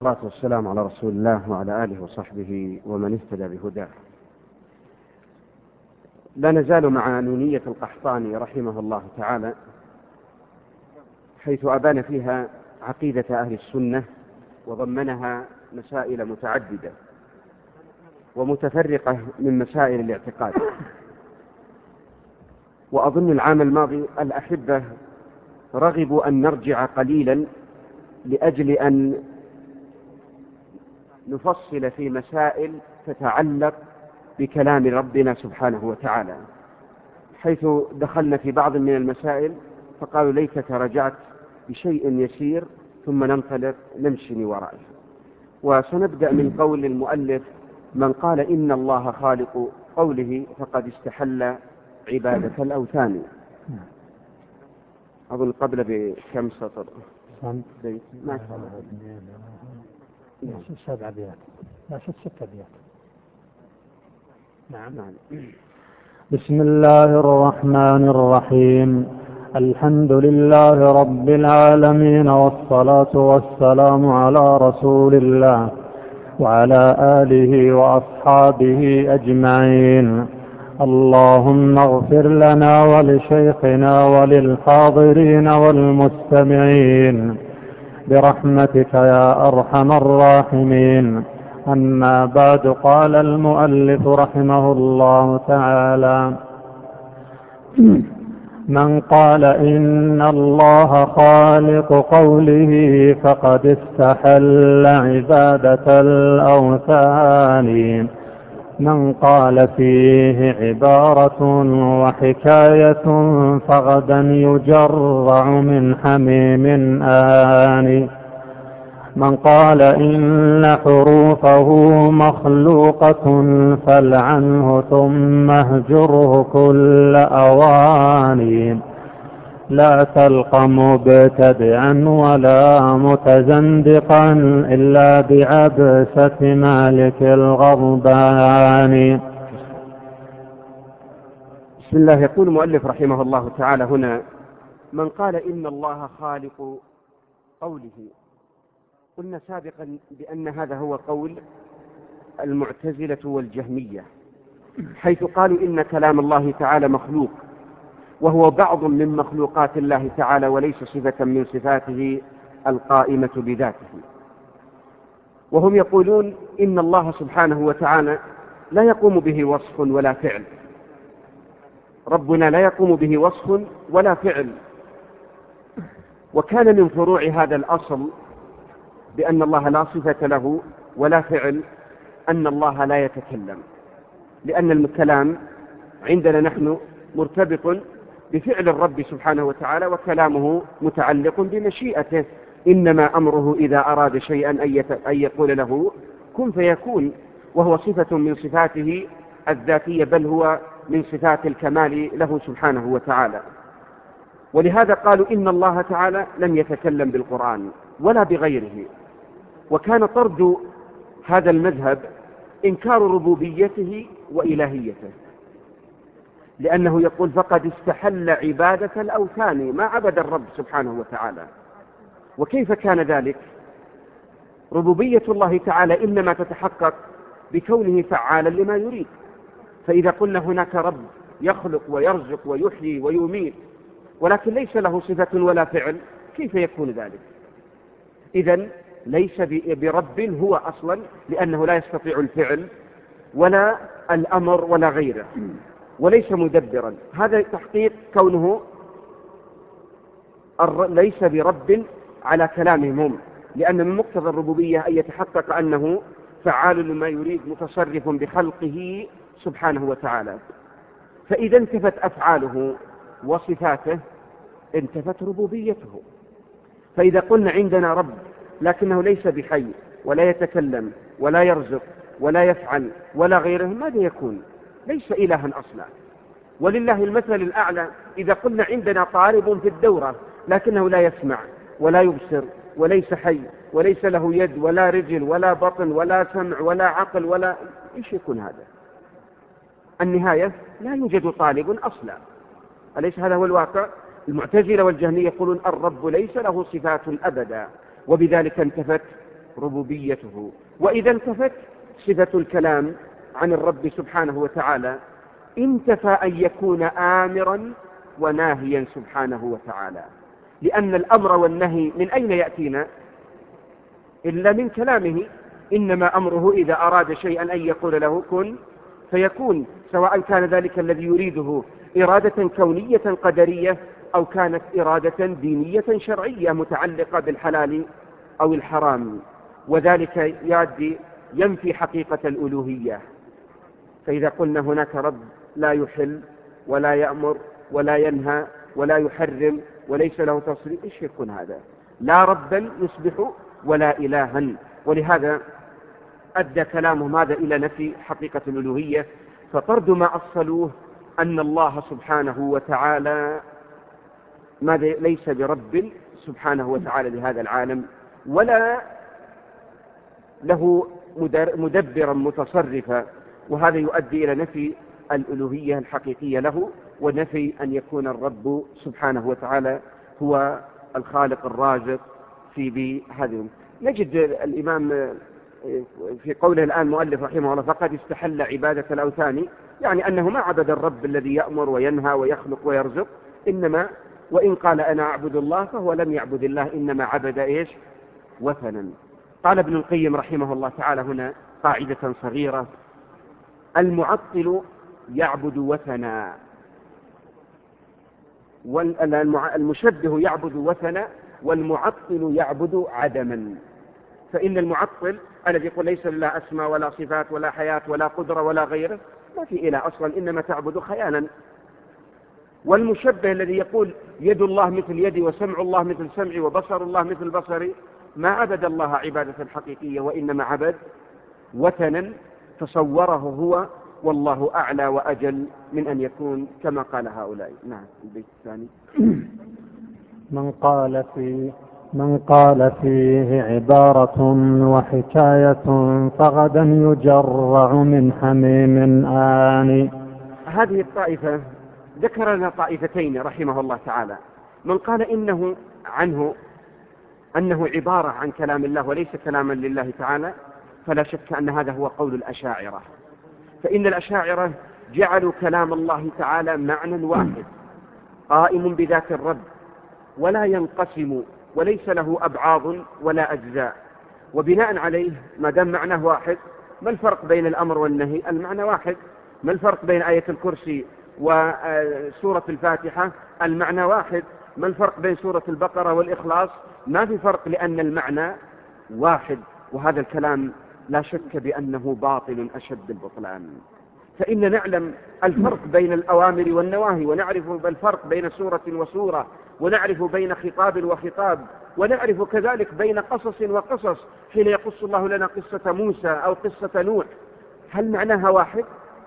والصلاة والسلام على رسول الله وعلى آله وصحبه ومن اهتدى بهداه. لا نزال مع نونية القحطاني رحمه الله تعالى، حيث أبان فيها عقيدة أهل السنة وضمنها مسائل متعددة ومتفرقة من مسائل الاعتقاد. وأظن العام الماضي الأحبة رغبوا أن نرجع قليلا لأجل أن نفصل في مسائل تتعلق بكلام ربنا سبحانه وتعالى، حيث دخلنا في بعض من المسائل فقالوا ليتك رجعت بشيء يسير ثم ننطلق نمشي من ورائه. وسنبدأ من قول المؤلف: من قال إن الله خالق قوله فقد استحل عبادة الأوثان. أظن قبل بكم سطر؟ بيت ما شاء الله 7 أبيات، لا 6 أبيات. نعم. بسم الله الرحمن الرحيم. الحمد لله رب العالمين، والصلاة والسلام على رسول الله وعلى آله وأصحابه أجمعين. اللهم اغفر لنا ولشيخنا وللحاضرين والمستمعين برحمتك يا أرحم الراحمين. أما بعد، قال المؤلف رحمه الله تعالى: من قال إن الله خالق قوله فقد استحل عبادة الأوثان. من قال فيه عبارة وحكاية فغدا يجرع من حميم آن. من قال إن حروفه مخلوقة فلعنه ثم اهجره كل أوان. لا تلق مبتدعا ولا متزندقا إلا بعبسة مالك الغضبان. بسم الله. يقول المؤلف رحمه الله تعالى هنا: من قال إن الله خالق قوله. قلنا سابقا بأن هذا هو قول المعتزلة والجهمية، حيث قالوا إن كلام الله تعالى مخلوق، وهو بعض من مخلوقات الله تعالى وليس صفة من صفاته القائمة بذاته. وهم يقولون إن الله سبحانه وتعالى لا يقوم به وصف ولا فعل. ربنا لا يقوم به وصف ولا فعل. وكان من فروع هذا الأصل بأن الله لا صفة له ولا فعل أن الله لا يتكلم، لأن الكلام عندنا نحن مرتبط بفعل الرب سبحانه وتعالى، وكلامه متعلق بمشيئته. إنما أمره إذا أراد شيئا أن يقول له كن فيكون، وهو صفة من صفاته الذاتية، بل هو من صفات الكمال له سبحانه وتعالى. ولهذا قالوا إن الله تعالى لم يتكلم بالقرآن ولا بغيره. وكان طرد هذا المذهب إنكار ربوبيته وإلهيته، لأنه يقول فقد استحل عبادة الأوثان، ما عبد الرب سبحانه وتعالى. وكيف كان ذلك؟ ربوبية الله تعالى إنما تتحقق بكونه فعالا لما يريد. فإذا قلنا هناك رب يخلق ويرزق ويحيي ويميت ولكن ليس له صفة ولا فعل، كيف يكون ذلك؟ إذن ليس برب هو أصلا، لأنه لا يستطيع الفعل ولا الأمر ولا غيره، وليس مدبرا. هذا تحقيق كونه ليس برب على كلامهم هم، لأن من مقتضى الربوبية أن يتحقق أنه فعال لما يريد متصرف بخلقه سبحانه وتعالى. فإذا انتفت أفعاله وصفاته انتفت ربوبيته. فإذا قلنا عندنا رب لكنه ليس بحي ولا يتكلم ولا يرزق ولا يفعل ولا غيره، ماذا يكون؟ ليس إلها أصلا. ولله المثل الأعلى إذا قلنا عندنا طالب في الدورة لكنه لا يسمع ولا يبصر وليس حي وليس له يد ولا رجل ولا بطن ولا سمع ولا عقل ولا إيش يكون هذا؟ النهاية لا يوجد طالب أصلا. أليس هذا هو الواقع؟ المعتزلة والجهمية يقولون الرب ليس له صفات أبدا، وبذلك انتفت ربوبيته. وإذا انتفت صفة الكلام عن الرب سبحانه وتعالى انتفى أن يكون آمرا وناهيا سبحانه وتعالى، لأن الأمر والنهي من أين يأتينا إلا من كلامه. إنما أمره إذا أراد شيئا أن يقول له كن فيكون، سواء كان ذلك الذي يريده إرادة كونية قدرية أو كانت إرادة دينية شرعية متعلقة بالحلال أو الحرام. وذلك ينفي حقيقة الألوهية. فإذا قلنا هناك رب لا يحل ولا يأمر ولا ينهى ولا يحرم وليس له تصريف، إيش يكون هذا؟ لا ربا يصبح ولا إلها. ولهذا أدى كلامهم هذا إلى نفي حقيقة الألوهية. فطرد ما أصلوه أن الله سبحانه وتعالى ليس برب سبحانه وتعالى لهذا العالم، ولا له مدبرا متصرفا، وهذا يؤدي إلى نفي الألوهية الحقيقية له، ونفي أن يكون الرب سبحانه وتعالى هو الخالق الرازق في بهذه. نجد الإمام في قوله الآن مؤلف رحمه الله فقد استحل عبادة الأوثان، يعني أنه ما عبد الرب الذي يأمر وينهى ويخلق ويرزق، إنما وإن قال أنا أعبد الله فهو لم يعبد الله، إنما عبد إيش؟ وثنا. قال ابن القيم رحمه الله تعالى هنا قاعدة صغيرة: المعطل يعبد وثنا، والمشبه يعبد وثنا، والمعطل يعبد عدما. فإن المعطل الذي يقول ليس لله أسماء ولا صفات ولا حياة ولا قدرة ولا غيره، ما في إله أصلا، إنما تعبد خيالا. والمشبه الذي يقول يد الله مثل يدي وسمع الله مثل سمعي وبصر الله مثل بصري، ما عبد الله عبادة حقيقية، وإنما عبد وثنا تصوره هو، والله أعلى وأجل من أن يكون كما قال هؤلاء. نعم. البيت الثاني: من قال فيه عبارة وحكاية فغدا يجرع من حميم آني. هذه الطائفة ذكر لنا طائفتين رحمه الله تعالى. من قال أنه عبارة عن كلام الله وليس كلاما لله تعالى، فلا شك أن هذا هو قول الأشاعرة. فإن الأشاعرة جعلوا كلام الله تعالى معنى واحد قائم بذات الرب، ولا ينقسم وليس له أبعاض ولا أجزاء. وبناء عليه ما دام معناه واحد، ما الفرق بين الأمر والنهي؟ المعنى واحد. ما الفرق بين آية الكرسي وسورة الفاتحة؟ المعنى واحد. ما الفرق بين سورة البقرة والإخلاص؟ ما في فرق، لأن المعنى واحد. وهذا الكلام لا شك بأنه باطل أشد البطلان. فإن نعلم الفرق بين الأوامر والنواهي، ونعرف الفرق بين سورة وسورة، ونعرف بين خطاب وخطاب، ونعرف كذلك بين قصص وقصص. حين يقص الله لنا قصة موسى أو قصة نوح، هل معناها واحد؟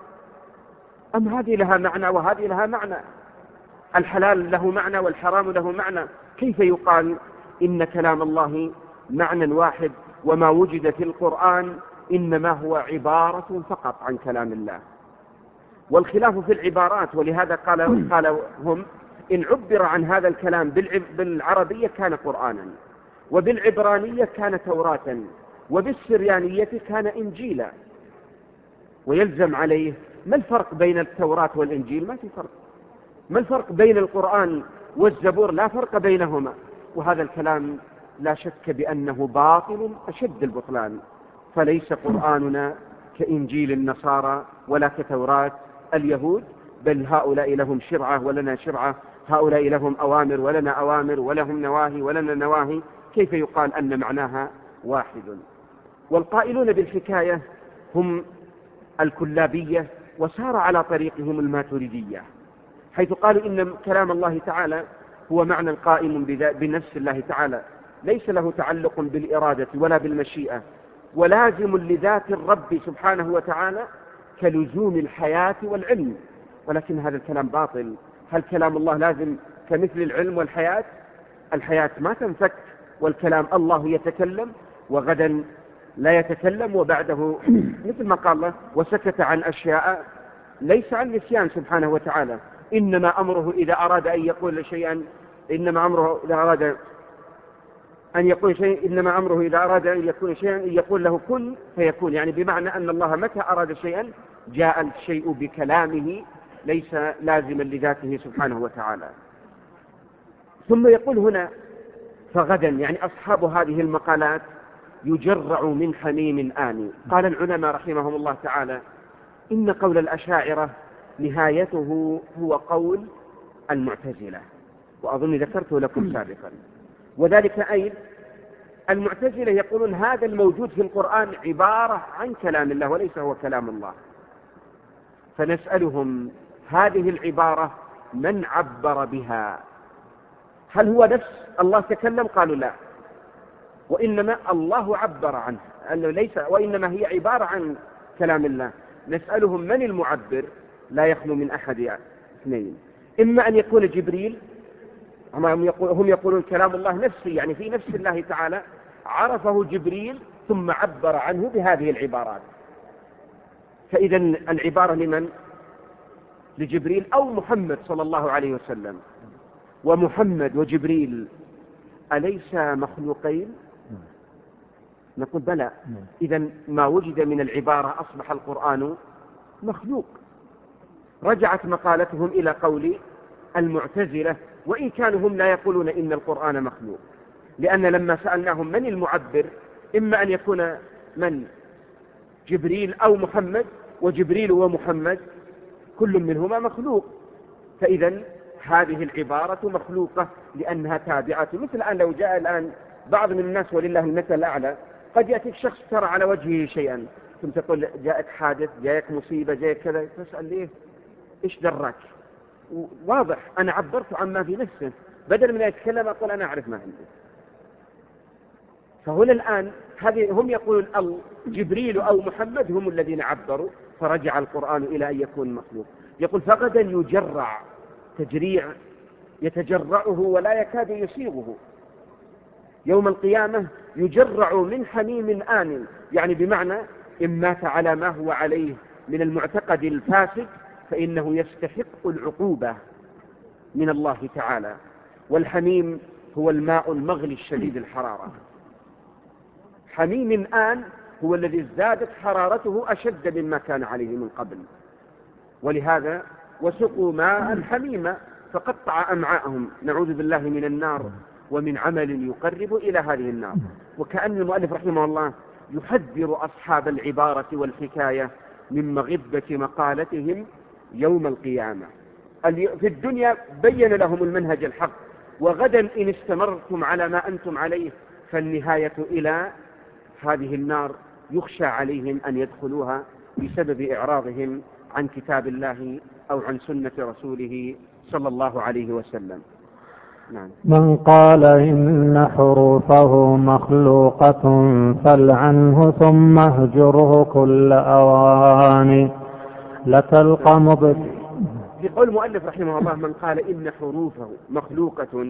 أم هذه لها معنى وهذه لها معنى؟ الحلال له معنى والحرام له معنى. كيف يقال إن كلام الله معنى واحد وما وجد في القرآن إنما هو عبارة فقط عن كلام الله؟ والخلاف في العبارات. ولهذا قال هم إن عبر عن هذا الكلام بالعربية كان قرآنا، وبالعبرانية كان توراة، وبالسريانية كان إنجيلا. ويلزم عليه ما الفرق بين التوراة والإنجيل؟ ما في فرق. ما الفرق بين القرآن والزبور؟ لا فرق بينهما. وهذا الكلام لا شك بأنه باطل أشد البطلان. فليس قرآننا كإنجيل النصارى ولا كتوراة اليهود، بل هؤلاء لهم شرعة ولنا شرعة، هؤلاء لهم أوامر ولنا أوامر، ولهم نواهي ولنا نواهي. كيف يقال أن معناها واحد؟ والقائلون بالحكاية هم الكلابية، وسار على طريقهم الماتريدية، حيث قالوا إن كلام الله تعالى هو معنى قائم بنفس الله تعالى، ليس له تعلق بالإرادة ولا بالمشيئة، ولازم لذات الرب سبحانه وتعالى كلزوم الحياة والعلم. ولكن هذا الكلام باطل. هل كلام الله لازم كمثل العلم والحياة؟ الحياة ما تنفك، والكلام الله يتكلم وغدا لا يتكلم، وبعده مثل ما قال الله وسكت عن أشياء ليس عن نسيان سبحانه وتعالى. إنما أمره إذا أراد أن يقول شيئا، إنما أمره إذا أراد أن يقول شيء إنما أمره إذا أراد أن يكون شيئا يقول له كن فيكون، يعني بمعنى أن الله متى أراد شيئا جاء الشيء بكلامه ليس لازما لذاته سبحانه وتعالى. ثم يقول هنا فغدا، يعني أصحاب هذه المقالات يجرع من حميم آني. قال العلماء رحمهم الله تعالى إن قول الأشاعرة نهايته هو قول المعتزلة، وأظن ذكرته لكم سابقا، وذلك أي المعتزلة يقولون هذا الموجود في القرآن عبارة عن كلام الله وليس هو كلام الله. فنسألهم هذه العبارة من عبر بها؟ هل هو نفس الله تكلم؟ قالوا لا، وإنما الله عبر عنه، أنه ليس، وإنما هي عبارة عن كلام الله. نسألهم من المعبر؟ لا يخلو من أحد اثنين، إما أن يكون جبريل، هم يقولون كلام الله نفسي، يعني في نفس الله تعالى عرفه جبريل ثم عبر عنه بهذه العبارات. فإذا العبارة لمن؟ لجبريل أو محمد صلى الله عليه وسلم. ومحمد وجبريل أليس مخلوقين؟ نقول بلى. إذا ما وجد من العبارة أصبح القرآن مخلوق. رجعت مقالتهم إلى قول المعتزلة، وإن كانوا هم لا يقولون إن القرآن مخلوق، لأن لما سألناهم من المعبر إما أن يكون من؟ جبريل أو محمد، وجبريل ومحمد كل منهما مخلوق. فإذا هذه العبارة مخلوقة لأنها تابعة. مثل الآن لو جاء الآن بعض من الناس ولله المثل الأعلى، قد يأتيك شخص ترى على وجهه شيئا ثم تقول جاءك حادث، جاءك مصيبة، جاءك كذا، تسأل ليه؟ إيش دراك؟ واضح أنا عبرت عما في نفسه، بدل من يتكلم أقول أنا أعرف ما عندي. فهنا الآن هم يقولون جبريل أو محمد هم الذين عبروا، فرجع القرآن إلى أن يكون مخلوق. يقول فغدا يجرع، تجريع يتجرعه ولا يكاد يسيغه. يوم القيامة يجرع من حميم آن، يعني بمعنى إن مات على ما هو عليه من المعتقد الفاسد فإنه يستحق العقوبة من الله تعالى. والحميم هو الماء المغلي الشديد الحرارة. حميم آن هو الذي ازدادت حرارته أشد مما كان عليه من قبل، ولهذا وسقوا ماء حميما فقطع أمعاءهم، نعوذ بالله من النار ومن عمل يقرب إلى هذه النار. وكأن المؤلف رحمه الله يحذر أصحاب العبارة والحكاية من مغبة مقالتهم يوم القيامة. في الدنيا بين لهم المنهج الحق، وغدا إن استمرتم على ما أنتم عليه فالنهاية إلى هذه النار يخشى عليهم أن يدخلوها بسبب إعراضهم عن كتاب الله أو عن سنة رسوله صلى الله عليه وسلم. نعم. من قال إن حروفه مخلوقة فلعنه ثم اهجره كل أوان لتلقى في قول المؤلف رحمه الله من قال إن حروفه مخلوقة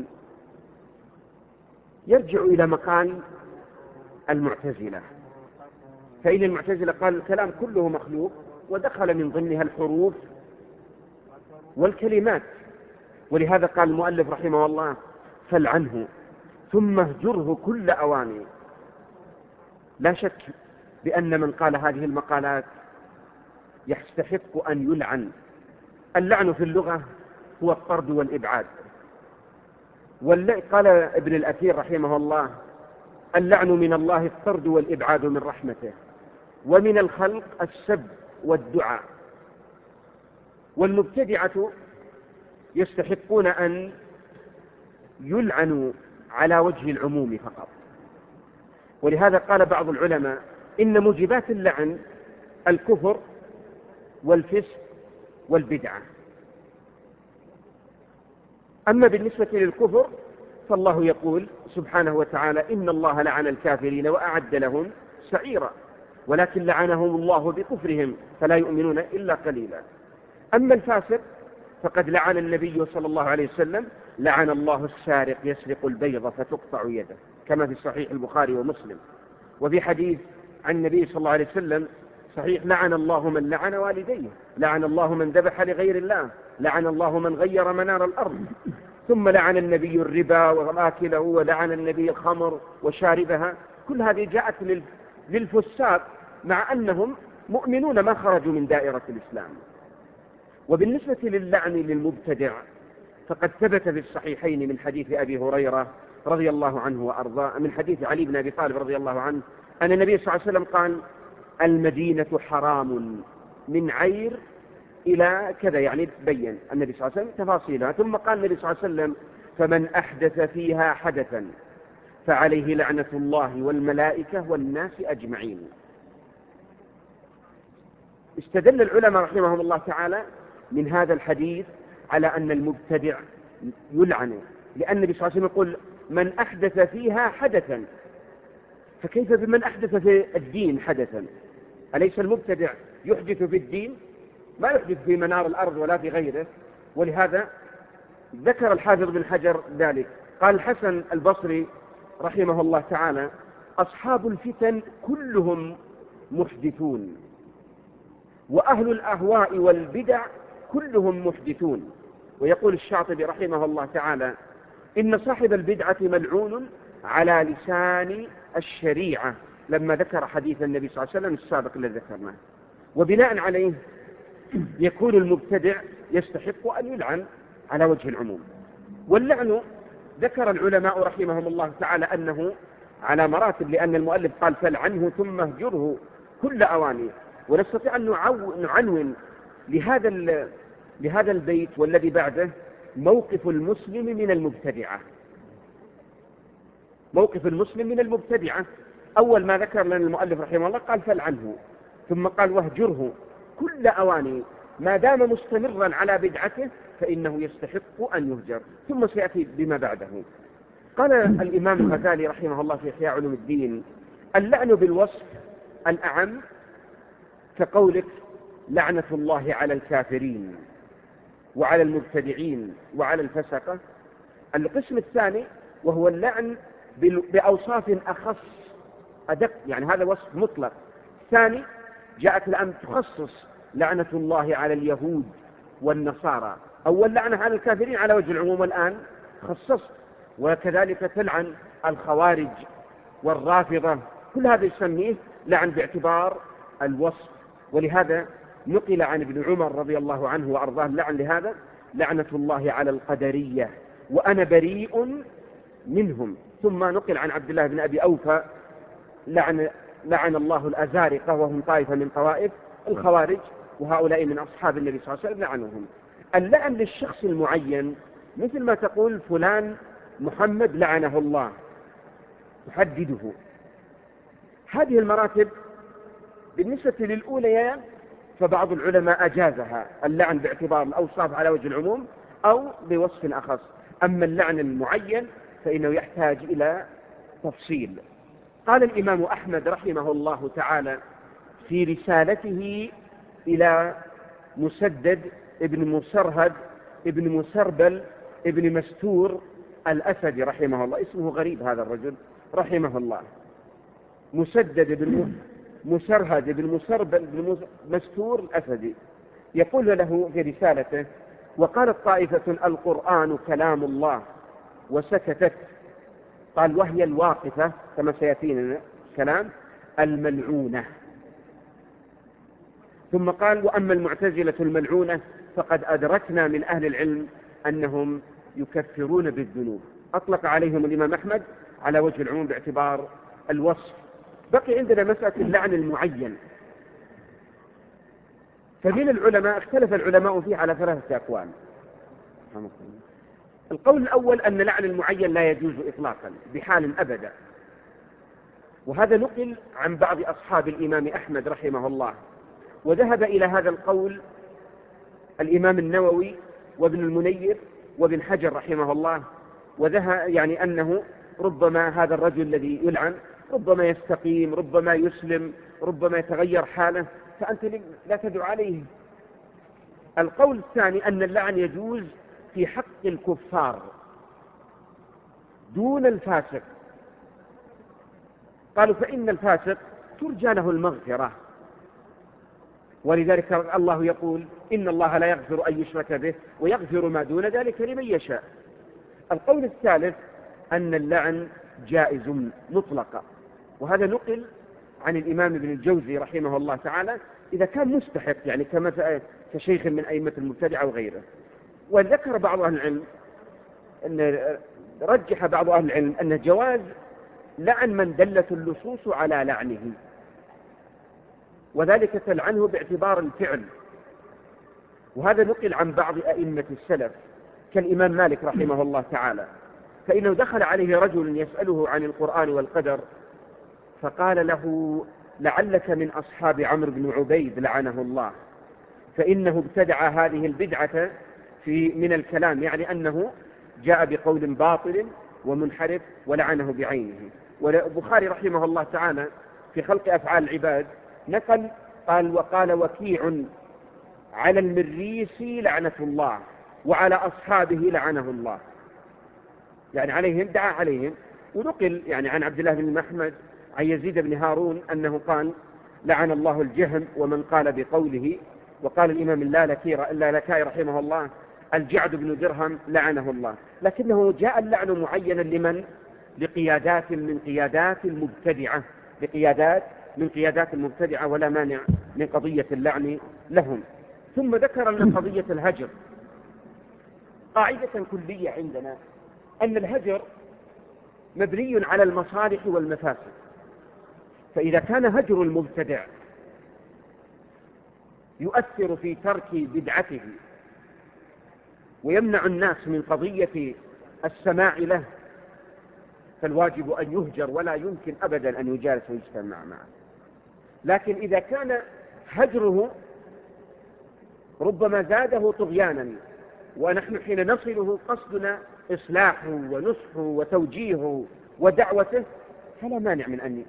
يرجع إلى مقال المعتزلة. فإن المعتزلة قال الكلام كله مخلوق، ودخل من ضمنها الحروف والكلمات، ولهذا قال المؤلف رحمه الله فلعنه ثم اهجره كل أوان. لا شك بأن من قال هذه المقالات يستحق أن يلعن. اللعن في اللغة هو الطرد والإبعاد. قال ابن الأثير رحمه الله اللعن من الله الطرد والإبعاد من رحمته، ومن الخلق السب والدعاء. والمبتدعة يستحقون أن يلعنوا على وجه العموم فقط. ولهذا قال بعض العلماء إن موجبات اللعن الكفر والفسق والبدعة. أما بالنسبة للكفر فالله يقول سبحانه وتعالى إن الله لعن الكافرين وأعد لهم سعيرا، ولكن لعنهم الله بكفرهم فلا يؤمنون إلا قليلا. أما الفاسق فقد لعن النبي صلى الله عليه وسلم لعن الله السارق يسرق البيض فتقطع يده، كما في صحيح البخاري ومسلم. وفي حديث عن النبي صلى الله عليه وسلم صحيح لعن الله من لعن والديه، لعن الله من ذبح لغير الله، لعن الله من غير منار الأرض. ثم لعن النبي الربا وآكله، ولعن النبي الخمر وشاربها. كل هذه جاءت للفساق مع أنهم مؤمنون ما خرجوا من دائرة الإسلام. وبالنسبة للعن للمبتدع فقد ثبت في الصحيحين من حديث أبي هريرة رضي الله عنه وأرضاه، من حديث علي بن أبي طالب رضي الله عنه، أن النبي صلى الله عليه وسلم قال: المدينة حرام من عير إلى كذا، يعني بين النبي صلى الله عليه وسلم تفاصيلها. ثم قال النبي صلى الله عليه وسلم: فمن أحدث فيها حدثا فعليه لعنة الله والملائكة والناس أجمعين. استدل العلماء رحمهم الله تعالى من هذا الحديث على أن المبتدع يلعن، لأن النبي صلى الله عليه وسلم يقول: من أحدث فيها حدثا، فكيف بمن أحدث في الدين حدثا؟ أليس المبتدع يحدث في الدين؟ ما يحدث في منار الأرض ولا في غيره. ولهذا ذكر الحافظ بن حجر ذلك. قال الحسن البصري رحمه الله تعالى: أصحاب الفتن كلهم محدثون، وأهل الأهواء والبدع كلهم محدثون. ويقول الشاطبي رحمه الله تعالى: إن صاحب البدعة ملعون على لسان الشريعة، لما ذكر حديث النبي صلى الله عليه وسلم السابق الذي ذكرناه. وبناء عليه يكون المبتدع يستحق أن يلعن على وجه العموم. واللعن ذكر العلماء رحمهم الله تعالى أنه على مراتب، لأن المؤلف قال: فلعنه ثم اهجره كل أواني. ونستطيع أن نعنون لهذا البيت والذي بعده موقف المسلم من المبتدعة. موقف المسلم من المبتدعة، أول ما ذكر لنا المؤلف رحمه الله قال: فلعنه، ثم قال: واهجره كل أواني، ما دام مستمرا على بدعته فإنه يستحق أن يهجر. ثم سيأتي بما بعده. قال الإمام الغزالي رحمه الله في إحياء علوم الدين: اللعن بالوصف الأعم كقولك: لعنة الله على الكافرين وعلى المبتدعين وعلى الفسقة. القسم الثاني وهو اللعن بأوصاف أخص أدق، يعني هذا وصف مطلق. الثاني جاءت الآن تخصص: لعنة الله على اليهود والنصارى. أول لعنة على الكافرين على وجه العموم، الآن خصصت. وكذلك تلعن الخوارج والرافضة. كل هذا يسميه لعن باعتبار الوصف. ولهذا نقل عن ابن عمر رضي الله عنه وأرضاه اللعن لهذا: لعنة الله على القدرية وأنا بريء منهم. ثم نقل عن عبد الله بن أبي أوفى: لعن الله الأزارقة وهم طائفة من طوائف الخوارج، وهؤلاء من أصحاب النبي صلى الله عليه وسلم لعنهم. اللعن للشخص المعين مثل ما تقول: فلان محمد لعنه الله، تحدده. هذه المراتب بالنسبة للأوليان فبعض العلماء أجازها، اللعن باعتبار الأوصاف على وجه العموم أو بوصف أخص. أما اللعن المعين فإنه يحتاج إلى تفصيل. قال الإمام أحمد رحمه الله تعالى في رسالته إلى مسدد ابن مسرهد ابن مسربل ابن مستور الأسدي رحمه الله، اسمه غريب هذا الرجل رحمه الله، مسدد ابن مسرهد ابن مسربل ابن مستور الأسدي، يقول له في رسالته: وقالت طائفة: القرآن كلام الله، وسكتت. قال: وهي الواقفة كما سيأتينا كلام الملعونة. ثم قال: وأما المعتزلة الملعونة فقد أدركنا من أهل العلم أنهم يكفرون بالذنوب. أطلق عليهم الإمام أحمد على وجه العموم باعتبار الوصف. بقي عندنا مسألة اللعن المعين، فمن العلماء اختلف العلماء فيه على 3 أقوال. القول الأول أن لعن المعين لا يجوز إطلاقا بحال أبدا، وهذا نقل عن بعض أصحاب الإمام أحمد رحمه الله. وذهب إلى هذا القول الإمام النووي وابن المنير وابن حجر رحمه الله. وذهب يعني أنه ربما هذا الرجل الذي يلعن ربما يستقيم، ربما يسلم، ربما يتغير حاله، فأنت لا تدعو عليه. القول الثاني أن اللعن يجوز في حق الكفار دون الفاسق. قالوا: فإن الفاسق ترجى له المغفرة، ولذلك الله يقول: إن الله لا يغفر أن يشرك به ويغفر ما دون ذلك لمن يشاء. القول الثالث أن اللعن جائز مطلقا، وهذا نقل عن الإمام ابن الجوزي رحمه الله تعالى إذا كان مستحق، يعني كشيخ من أئمة المبتدعة وغيره. وذكر بعض أهل العلم رجح بعض أهل العلم أن جواز لعن من دلت اللصوص على لعنه، وذلك تلعنه باعتبار الفعل، وهذا نقل عن بعض أئمة السلف كالإمام مالك رحمه الله تعالى، فإنه دخل عليه رجل يسأله عن القرآن والقدر فقال له: لعلك من أصحاب عمرو بن عبيد لعنه الله، فإنه ابتدع هذه البدعة من الكلام، يعني أنه جاء بقول باطل ومنحرف ولعنه بعينه. والبخاري رحمه الله تعالى في خلق أفعال العباد نقل قال: وقال وكيع على المريسي لعنة الله وعلى أصحابه لعنه الله، يعني عليهم دعا عليهم. ونقل يعني عن عبد الله بن محمد عن يزيد بن هارون أنه قال: لعن الله الجهم ومن قال بقوله. وقال الإمام اللالكائي رحمه الله: الجعد بن درهم لعنه الله. لكنه جاء اللعن معينا لمن؟ لقيادات من قيادات المبتدعة، ولا مانع من قضية اللعن لهم. ثم ذكر أن قضية الهجر قاعدة كلية عندنا، أن الهجر مبني على المصالح والمفاسد، فإذا كان هجر المبتدع يؤثر في ترك بدعته ويمنع الناس من قضية السماع له، فالواجب أن يهجر ولا يمكن أبدا أن يجالس ويجتمع معه. لكن إذا كان هجره ربما زاده طغيانا، ونحن حين نصله قصدنا إصلاحه ونصحه وتوجيهه ودعوته، فلا مانع من أن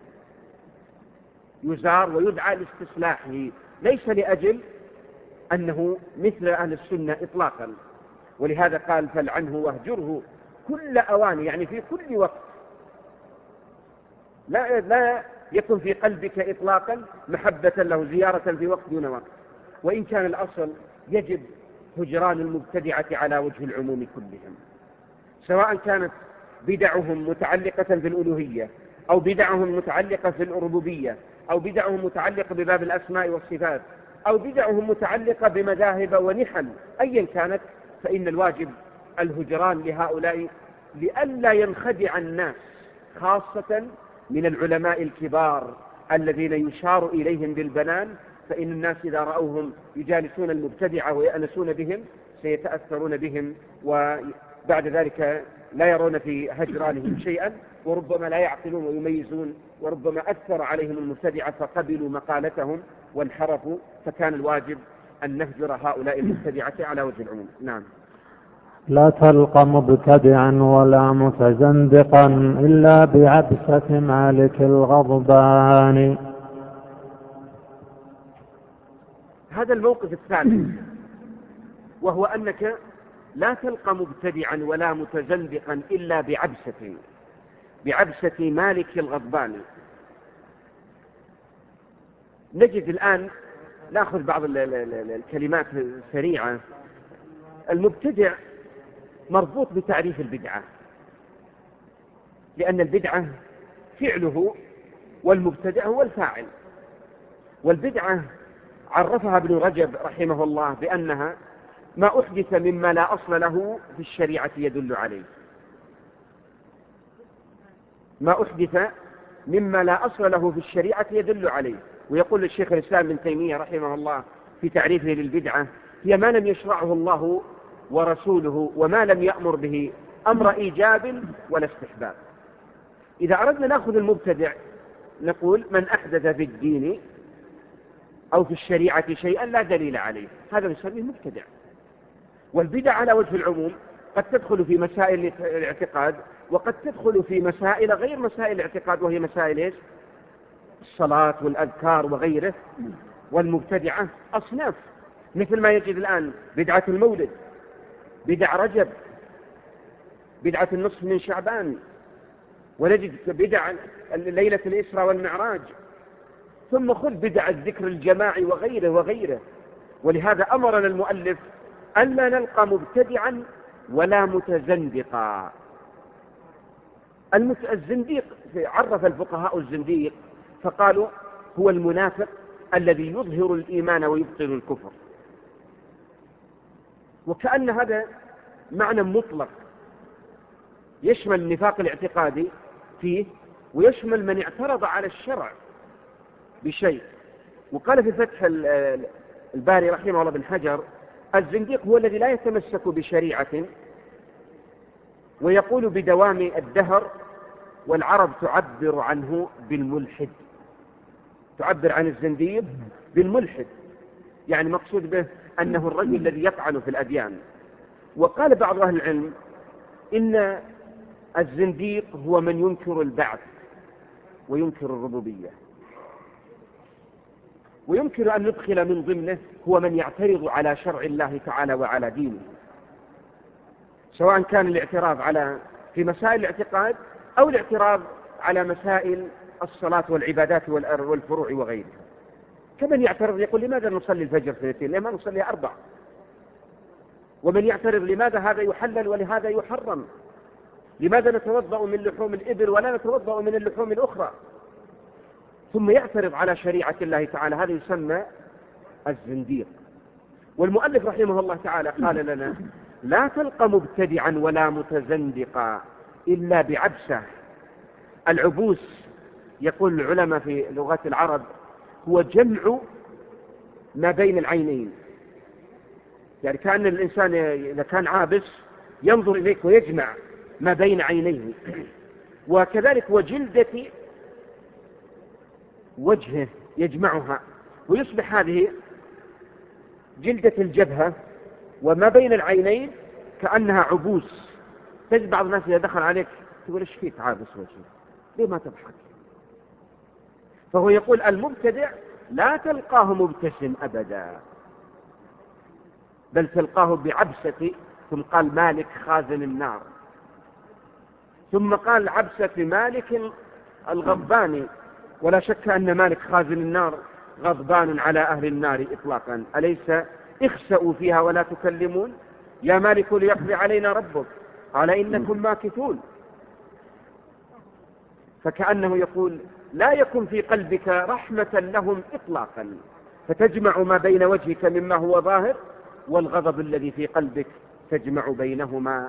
يزار ويدعى لاستصلاحه، ليس لأجل أنه مثل أهل السنة إطلاقا. ولهذا قال: فالعنه واهجره كل أوان، يعني في كل وقت، لا يكن في قلبك إطلاقا محبة له، زيارة في وقت دون وقت. وإن كان الأصل يجب هجران المبتدعة على وجه العموم كلهم، سواء كانت بدعهم متعلقة في الألوهية، أو بدعهم متعلقة في الربوبية، أو بدعهم متعلقة بباب الأسماء والصفات، أو بدعهم متعلقة بمذاهب ونحل، أيا كانت، فإن الواجب الهجران لهؤلاء لئلا ينخدع الناس، خاصة من العلماء الكبار الذين يشار إليهم بالبنان، فإن الناس إذا رأوهم يجالسون المبتدعة ويأنسون بهم سيتأثرون بهم، وبعد ذلك لا يرون في هجرانهم شيئا، وربما لا يعقلون ويميزون، وربما أثر عليهم المبتدعة فقبلوا مقالتهم وانحرفوا. فكان الواجب أن نهجر هؤلاء المبتدعة على وجه العموم. نعم. لا تلقى مبتدعا ولا متزندقا إلا بعبسة مالك الغضبان. هذا الموقف الثالث، وهو أنك لا تلقى مبتدعا ولا متزندقا إلا بعبسة مالك الغضبان. نجد الآن نأخذ بعض الكلمات السريعة. المبتدع مربوط بتعريف البدعة، لأن البدعة فعله والمبتدع هو الفاعل. والبدعة عرفها ابن رجب رحمه الله بأنها ما أحدث مما لا أصل له في الشريعة يدل عليه، ما أحدث مما لا أصل له في الشريعة يدل عليه. ويقول الشيخ الإسلام ابن تيمية رحمه الله في تعريفه للبدعة: هي ما لم يشرعه الله ورسوله وما لم يأمر به أمر إيجاب ولا استحباب. إذا أردنا نأخذ المبتدع نقول: من أحدث في الدين أو في الشريعة شيئا لا دليل عليه، هذا نسميه مبتدع. والبدع على وجه العموم قد تدخل في مسائل الاعتقاد، وقد تدخل في مسائل غير مسائل الاعتقاد، وهي مسائل الصلاة والأذكار وغيره. والمبتدعة أصناف، مثل ما يجد الآن بدعة المولد، بدع رجب، بدعة النصف من شعبان، ونجد بدع ليلة الإسراء والمعراج، ثم خذ بدع الذكر الجماعي وغيره وغيره. ولهذا أمرنا المؤلف ألا نلقى مبتدعا ولا متزندقا. الزنديق عرف الفقهاء الزنديق فقالوا هو المنافق الذي يظهر الإيمان ويبطل الكفر، وكأن هذا معنى مطلق يشمل النفاق الاعتقادي فيه ويشمل من اعترض على الشرع بشيء. وقال في فتح الباري رحمه الله بن حجر: الزنديق هو الذي لا يتمسك بشريعة ويقول بدوام الدهر، والعرب تعبر عنه بالملحد، تعبر عن الزنديق بالملحد، يعني مقصود به أنه الرجل الذي يطعن في الأديان. وقال بعض أهل العلم إن الزنديق هو من ينكر البعث وينكر الربوبية، ويمكن أن ندخل من ضمنه هو من يعترض على شرع الله تعالى وعلى دينه، سواء كان الاعتراض في مسائل الاعتقاد أو الاعتراض على مسائل الصلاة والعبادات والفروع وغيرها. كمن يعترض يقول: لماذا نصلي الفجر 2؟ لما نصلي 4؟ ومن يعترض: لماذا هذا يحلل ولهذا يحرم؟ لماذا نتوضأ من لحوم الإبل ولا نتوضأ من اللحوم الأخرى؟ ثم يعترض على شريعة الله تعالى، هذا يسمى الزنديق. والمؤلف رحمه الله تعالى قال لنا: لا تلقى مبتدعا ولا متزندقا إلا بعبسة. العبوس يقول العلماء في لغة العرب هو جمع ما بين العينين، يعني كأن الإنسان إذا كان عابس ينظر إليك ويجمع ما بين عينيه. وكذلك وجلدة وجهه يجمعها، ويصبح هذه جلدة الجبهة وما بين العينين كأنها عبوس. تجد بعض الناس إذا دخل عليك تقول: إيش فيك عابس وجهك؟ ليه ما تضحك؟ فهو يقول المبتدع لا تلقاه مبتسم أبدا، بل تلقاه بعبسة. ثم قال: مالك خازن النار، ثم قال: عبسة مالك الغضباني. ولا شك أن مالك خازن النار غضبان على أهل النار إطلاقا. أليس اخسأوا فيها ولا تكلمون؟ يا مالك ليقضي علينا ربك قال إنكم ماكثون. فكأنه يقول: لا يكن في قلبك رحمة لهم إطلاقا، فتجمع ما بين وجهك مما هو ظاهر والغضب الذي في قلبك تجمع بينهما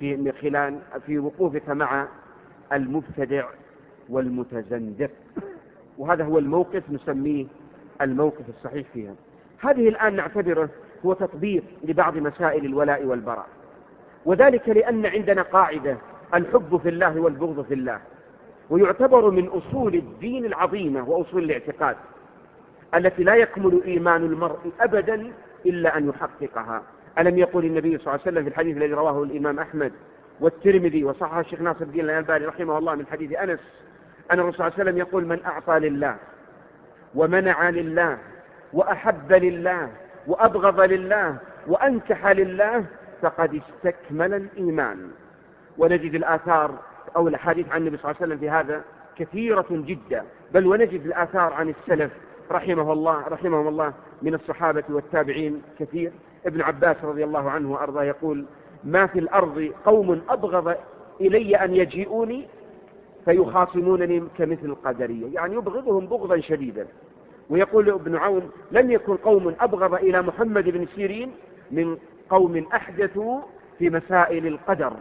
في وقوفك مع المبتدع والمتزندق. وهذا هو الموقف نسميه الموقف الصحيح فيها. هذه الآن نعتبره هو تطبيق لبعض مسائل الولاء والبراء، وذلك لأن عندنا قاعدة: الحب في الله والبغض في الله، ويعتبر من أصول الدين العظيمة وأصول الاعتقاد التي لا يكمل إيمان المرء أبدا إلا أن يحققها. ألم يقول النبي صلى الله عليه وسلم في الحديث الذي رواه الإمام أحمد والترمذي وصححه الشيخ ناصر الدين الألباني رحمه الله من حديث أنس أن الرسول صلى الله عليه وسلم يقول: من أعطى لله ومنع لله وأحب لله وأبغض لله وأنكح لله فقد استكمل الإيمان. ونجد الآثار أو الحديث عن النبي صلى الله عليه وسلم في هذا كثيرة جدا، بل ونجد الآثار عن السلف رحمهم الله من الصحابة والتابعين كثير. ابن عباس رضي الله عنه وأرضاه يقول: ما في الأرض قوم أبغض إلي أن يجيئوني فيخاصمونني كمثل القدرية، يعني يبغضهم بغضا شديدا. ويقول ابن عون: لم يكن قوم أبغض إلى محمد بن سيرين من قوم أحدثوا في مسائل القدر.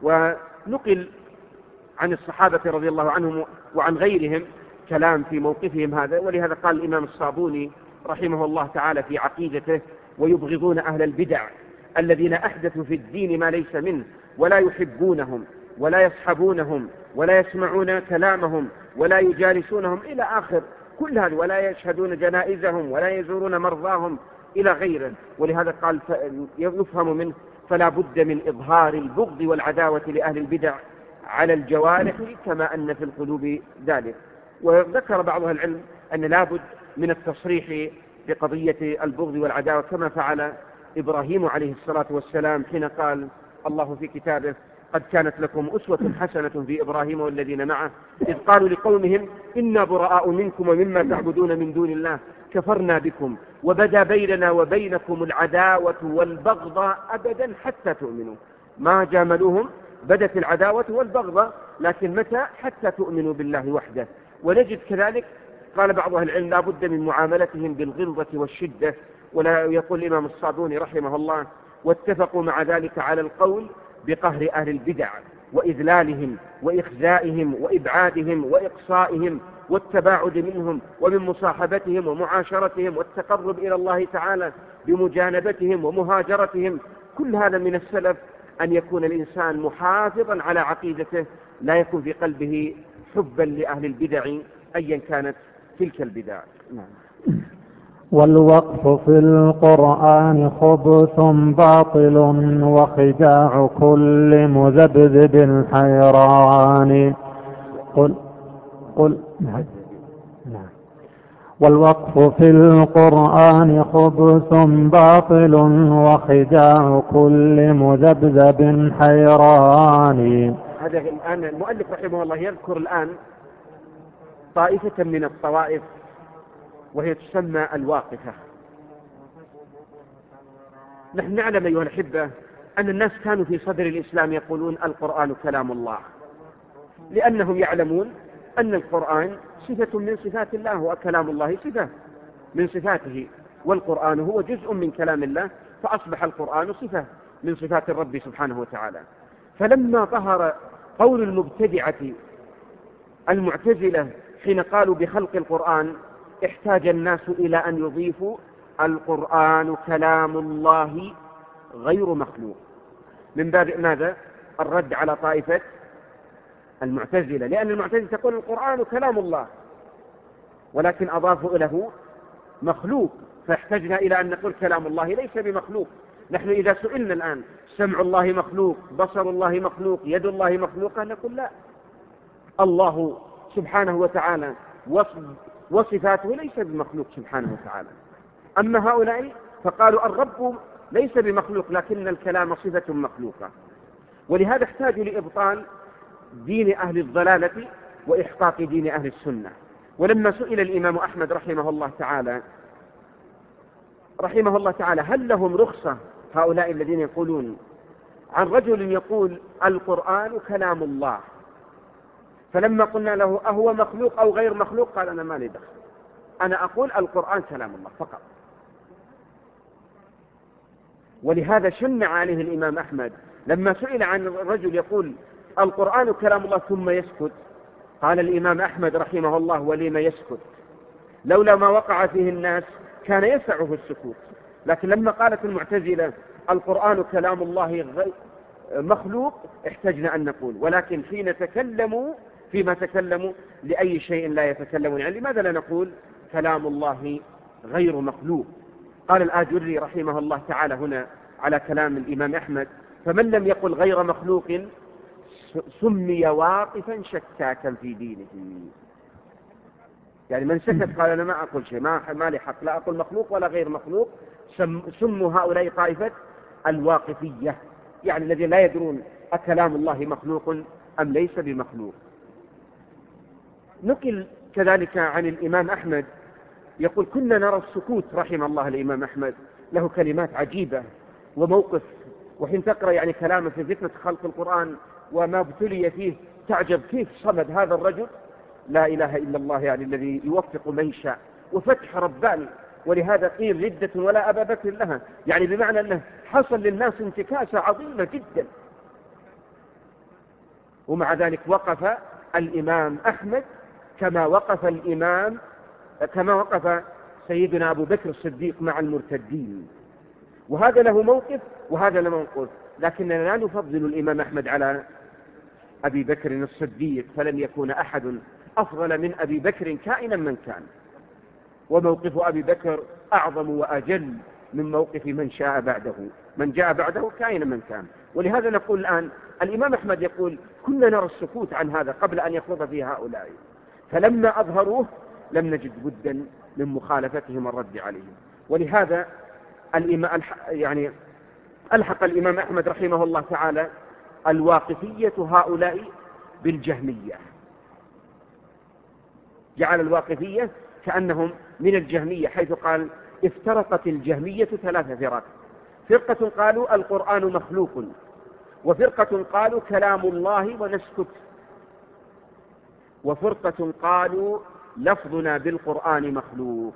ونقل عن الصحابة رضي الله عنهم وعن غيرهم كلام في موقفهم هذا. ولهذا قال الإمام الصابوني رحمه الله تعالى في عقيدته: ويبغضون أهل البدع الذين أحدثوا في الدين ما ليس منه، ولا يحبونهم ولا يصحبونهم ولا يسمعون كلامهم ولا يجالسونهم إلى آخر كل هذا، ولا يشهدون جنائزهم ولا يزورون مرضاهم إلى غيره. ولهذا قال يفهم منه: فلا بد من إظهار البغض والعداوة لأهل البدع على الجوارح كما أن في القلوب ذلك. وذكر بعض أهل العلم أن لا بد من التصريح بقضية البغض والعداوة كما فعل إبراهيم عليه الصلاة والسلام حين قال الله في كتابه: قد كانت لكم أسوة حسنة في إبراهيم والذين معه إذ قالوا لقومهم إنا براء منكم ومما تعبدون من دون الله كفرنا بكم وبدا بيننا وبينكم العداوة والبغضاء أبدا حتى تؤمنوا. ما جاملوهم بدت العداوة والبغضة، لكن متى؟ حتى تؤمنوا بالله وحده. ونجد كذلك قال بعض أهل العلم لا بد من معاملتهم بالغلظة والشدة. ولا يقول الإمام الصابوني رحمه الله واتفقوا مع ذلك على القول بقهر أهل البدع وإذلالهم وإخزائهم وإبعادهم وإقصائهم والتباعد منهم ومن مصاحبتهم ومعاشرتهم والتقرب إلى الله تعالى بمجانبتهم ومهاجرتهم. كل هذا من السلف أن يكون الإنسان محافظا على عقيدته، لا يكون في قلبه حبا لأهل البدع أيا كانت تلك البدع. والوقف في القرآن خبث باطل وخداع كل مذبذب حيران. قل نعم. والوقف في القرآن خبث باطل وخداع كل مذبذب حيران. هذا الآن المؤلف رحمه الله يذكر الآن طائفة من الطوائف وهي تسمى الواقفة. نحن نعلم أيها الأحبة أن الناس كانوا في صدر الإسلام يقولون القرآن كلام الله، لأنهم يعلمون أن القرآن صفة من صفات الله وكلام الله صفة من صفاته، والقرآن هو جزء من كلام الله، فأصبح القرآن صفة من صفات الرب سبحانه وتعالى. فلما ظهر قول المبتدعة المعتزلة حين قالوا بخلق القرآن، احتاج الناس إلى أن يضيفوا القرآن كلام الله غير مخلوق، من باب ماذا؟ الرد على طائفة المعتزلة، لأن المعتزلة تقول القرآن كلام الله، ولكن أضافوا له مخلوق، فاحتجنا إلى أن نقول كلام الله ليس بمخلوق. نحن إذا سئلنا الآن سمع الله مخلوق، بصر الله مخلوق، يد الله مخلوقة، نقول لا، الله سبحانه وتعالى وصفاته ليس بمخلوق سبحانه وتعالى. أما هؤلاء فقالوا الرب ليس بمخلوق لكن الكلام صفة مخلوقة، ولهذا احتاجوا لإبطال دين أهل الضلالة وإحقاق دين أهل السنة. ولما سئل الإمام أحمد رحمه الله تعالى هل لهم رخصة هؤلاء الذين يقولون عن رجل يقول القرآن كلام الله، فلما قلنا له أهو مخلوق أو غير مخلوق قال أنا ما لي دخل، أنا أقول القرآن كلام الله فقط. ولهذا شنع عليه الإمام أحمد لما سئل عن رجل يقول القرآن كلام الله ثم يسكت، قال الإمام أحمد رحمه الله ولما يسكت؟ لولا ما وقع فيه الناس كان يسعه السكوت. لكن لما قالت المعتزلة القرآن كلام الله مخلوق احتجنا أن نقول، ولكن حين تكلموا فيما تكلموا لأي شيء لا يتكلمون، يعني لماذا لا نقول كلام الله غير مخلوق؟ قال الآجري رحمه الله تعالى هنا على كلام الإمام أحمد فمن لم يقل غير مخلوق سمي واقفا شكاكا في دينه. يعني من سكت قال أنا ما أقول شيء، ما لي حق، لا أقول مخلوق ولا غير مخلوق، سموا هؤلاء طائفة الواقفية، يعني الذين لا يدرون أكلام الله مخلوق أم ليس بمخلوق. نقل كذلك عن الإمام أحمد يقول كنا نرى السكوت، رحم الله الإمام أحمد، له كلمات عجيبة وموقف، وحين تقرأ يعني كلامه في فتنة خلق القرآن وما ابتلي فيه تعجب كيف صمد هذا الرجل، لا إله إلا الله، يعني الذي يوفق من شاء وفتح رباني. ولهذا قيل ردة ولا أبا بكر لها، يعني بمعنى أنه حصل للناس انتكاسة عظيمة جدا، ومع ذلك وقف الإمام أحمد كما وقف سيدنا أبو بكر الصديق مع المرتدين، وهذا له موقف وهذا له موقف، لكننا لا نفضل الإمام أحمد على أبي بكر الصديق، فلن يكون أحد أفضل من أبي بكر كائنا من كان، وموقف أبي بكر أعظم وأجل من موقف من جاء بعده كائنا من كان. ولهذا نقول الآن الإمام أحمد يقول كنا نرى السكوت عن هذا قبل أن يخوض فيه هؤلاء، فلما أظهروه لم نجد بدا من مخالفتهم الرد عليهم. ولهذا ألحق الإمام أحمد رحمه الله تعالى الواقفية هؤلاء بالجهمية، جعل الواقفية كأنهم من الجهمية، حيث قال افترقت الجهمية 3 فرق، فرقة قالوا القرآن مخلوق، وفرقة قالوا كلام الله ونسكت، وفرقة قالوا لفظنا بالقرآن مخلوق.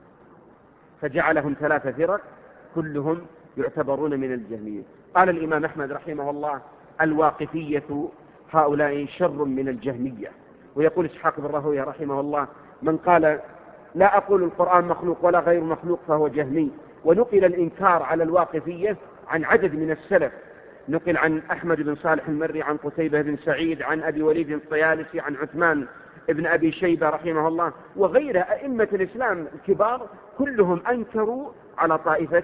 فجعلهم 3 فرق كلهم يعتبرون من الجهمية. قال الإمام أحمد رحمه الله: الواقفية هؤلاء شر من الجهمية. ويقول إسحاق بن راهويه رحمه الله: من قال لا أقول القرآن مخلوق ولا غير مخلوق فهو جهمي. ونقل الإنكار على الواقفية عن عدد من السلف، نقل عن أحمد بن صالح المري، عن قتيبة بن سعيد، عن أبي وليد الطيالسي، عن عثمان ابن أبي شيبة رحمه الله، وغيره أئمة الإسلام الكبار كلهم أنكروا على طائفة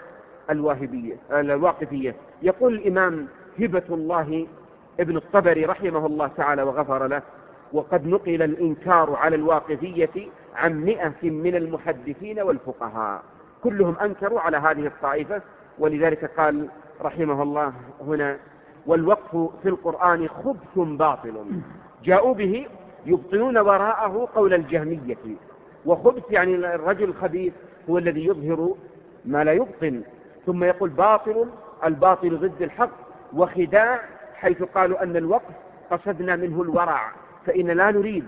الواقفية. يقول الإمام هبة الله ابن الطبري رحمه الله تعالى وغفر له: وقد نقل الإنكار على الواقفية عن 100 من المحدثين والفقهاء، كلهم أنكروا على هذه الطائفة. ولذلك قال رحمه الله هنا: والوقف في القرآن خبث باطل. جاءوا به يبطلون وراءه قول الجهمية. وخبث يعني الرجل الخبيث هو الذي يظهر ما لا يبطن. ثم يقول باطل، الباطل ضد الحق. وخداع، حيث قالوا أن الوقف قصدنا منه الورع، فإن لا نريد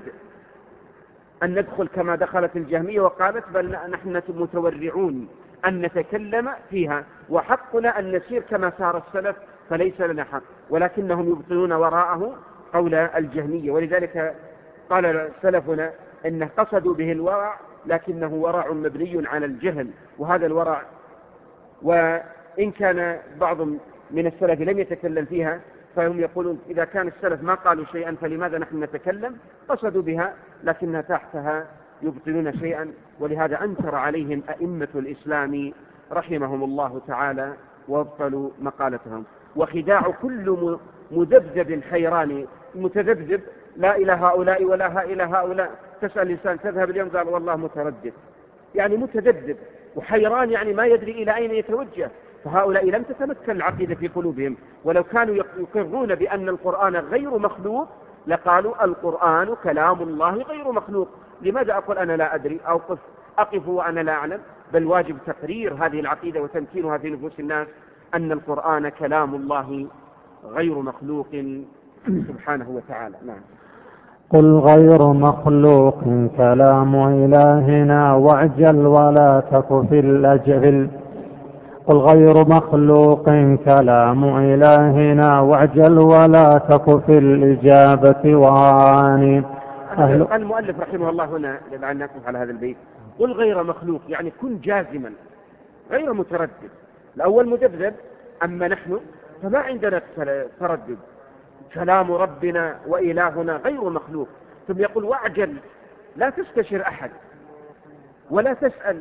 أن ندخل كما دخلت الجهمية وقالت بل نحن متورعون أن نتكلم فيها، وحقنا أن نسير كما سار السلف، فليس لنا حق. ولكنهم يبطلون وراءه قول الجهمية. ولذلك قال سلفنا إن قصدوا به الورع، لكنه ورع مبني على الجهل. وهذا الورع، وإن كان بعض من السلف لم يتكلم فيها، فهم يقولون إذا كان السلف ما قالوا شيئا فلماذا نحن نتكلم؟ قصدوا بها لكنها تحتها يبطلون شيئا. ولهذا أنكر عليهم أئمة الإسلام رحمهم الله تعالى وابطلوا مقالتهم. وخداع كل مذبذب حيران متذبذب، لا إلى هؤلاء ولا إلى هؤلاء. تسأل الإنسان تذهب اليوم قال والله متردد، يعني متذبذب وحيران، يعني ما يدري إلى أين يتوجه. فهؤلاء لم تتمكن العقيدة في قلوبهم. ولو كانوا يقرون بأن القرآن غير مخلوق لقالوا القرآن كلام الله غير مخلوق. لماذا أقول أنا لا أدري أو أقف وأنا لا أعلم؟ بل واجب تقرير هذه العقيدة وتمكينها في نفوس الناس أن القرآن كلام الله غير مخلوق سبحانه وتعالى. نعم. قل غير مخلوق كلام إلهنا واعجل ولا تك في الأجل. قل غير مخلوق كلام إلهنا واعجل ولا تك في الإجابة وعاني. قال المؤلف رحمه الله هنا لعلنا نقف على هذا البيت: قل غير مخلوق، يعني كن جازما غير متردد. الأول مذبذب، أما نحن فما عندنا تردد، كلام ربنا وإلهنا غير مخلوق. ثم يقول واعجل، لا تستشر أحد ولا تسأل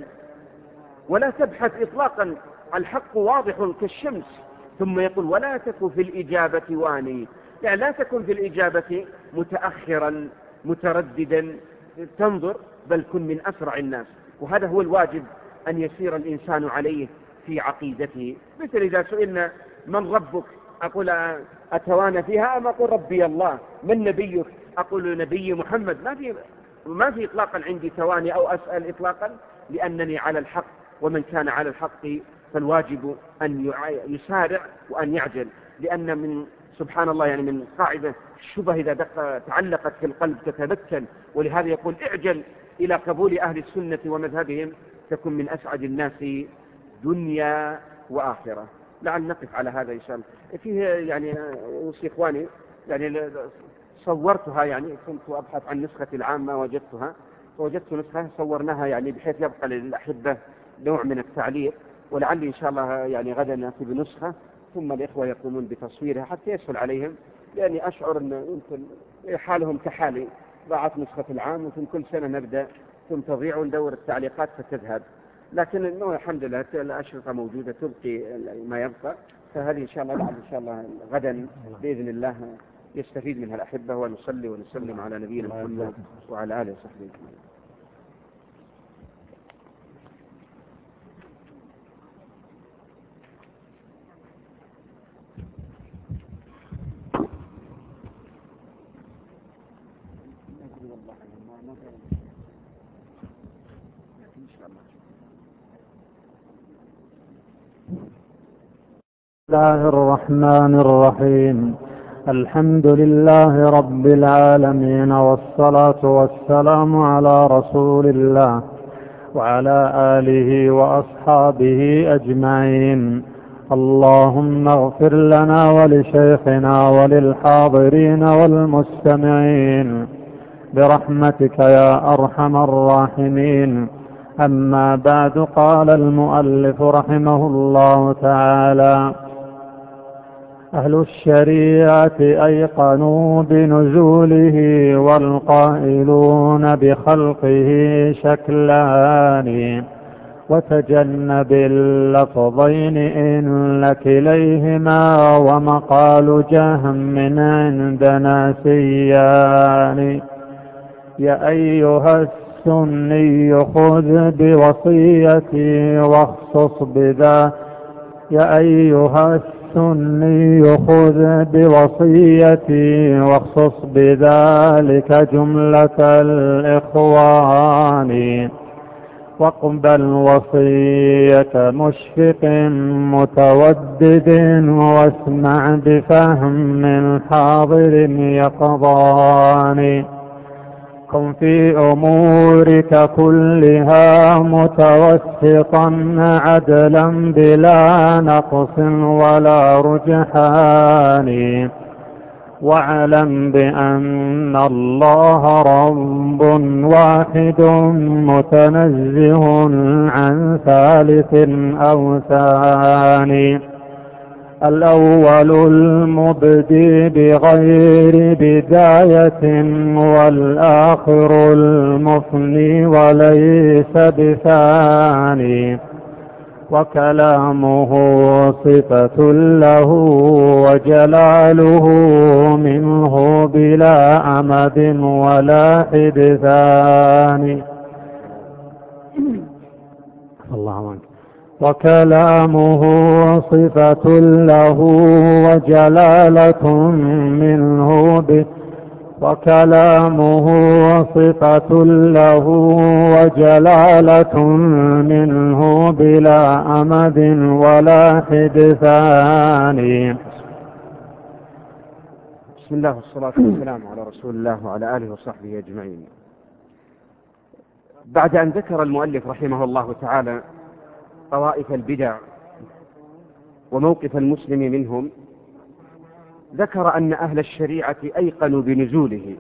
ولا تبحث إطلاقا، الحق واضح كالشمس. ثم يقول ولا تكن في الإجابة واني، يعني لا تكن في الإجابة متأخرا مترددا تنظر، بل كن من أسرع الناس. وهذا هو الواجب أن يسير الإنسان عليه في عقيدته. مثل إذا سئلنا من ربك أقول أتوانى فيها أم أقول ربي الله. من نبيك أقول نبي محمد. ما في إطلاقا عندي تواني أو أسأل إطلاقا، لأنني على الحق. ومن كان على الحق فالواجب أن يسارع وأن يعجل، لأن من سبحان الله يعني من قاعدة الشبه إذا تعلقت في القلب تتمكن. ولهذا يقول اعجل إلى قبول أهل السنة ومذهبهم تكن من أسعد الناس دنيا وآخرة. لعل نقف على هذا إن شاء الله. فيه يعني أوصي إخواني، يعني صورتها، يعني كنت أبحث عن نسخة العامة وجدت نسخة صورناها يعني بحيث يبقى للأحبة نوع من التعليق. ولعلي إن شاء الله يعني غدا نأتي بنسخة ثم الإخوة يقومون بتصويرها حتى يسهل عليهم، لأني أشعر أن يمكن حالهم كحالي، ضاعت نسخة العام وثم كل سنة نبدأ ثم تضيع وندور التعليقات فتذهب. لكن الحمد لله الأشرطة موجودة تبقي ما يبقى. فهذه إن شاء الله لعل إن شاء الله غدا بإذن الله يستفيد منها الأحبة. ونصلي ونسلم على نبينا محمد وعلى آله وصحبه. الله الرحمن الرحيم. الحمد لله رب العالمين، والصلاة والسلام على رسول الله وعلى آله وأصحابه أجمعين. اللهم اغفر لنا ولشيخنا وللحاضرين والمستمعين برحمتك يا أرحم الراحمين. أما بعد، قال المؤلف رحمه الله تعالى: أهل الشريعة أيقنوا بنزوله، والقائلون بخلقه شكلان، وتجنب اللفظين إن كليهما، ومقال جهم عندنا سيان. يا أيها السني خذ بوصيتي واخصص بذا يا أيها السني خذ بوصيتي واخصص بذلك جملة الإخوان، واقبل وصية مشفق متودد، واسمع بفهم حاضر يقظان. كن في أمورك كلها متوسطا عدلا بلا نقص ولا رجحان، واعلم بأن الله رب واحد متنزه عن ثالث أو ثاني، الأول المبدي بغير بداية، والآخر المفني وليس بثاني، وكلامه صفة له وجلاله منه بلا أمد ولا حدثان. الله أكبر. وكلامه صفة له وجلالة منه وكلامه صفة له وجلالة منه بلا أمد ولا حدثان. بسم الله والصلاة والسلام على رسول الله وعلى آله وصحبه أجمعين. بعد أن ذكر المؤلف رحمه الله تعالى طوائف البدع وموقف المسلم منهم، ذكر أن أهل الشريعة أيقنوا بنزوله،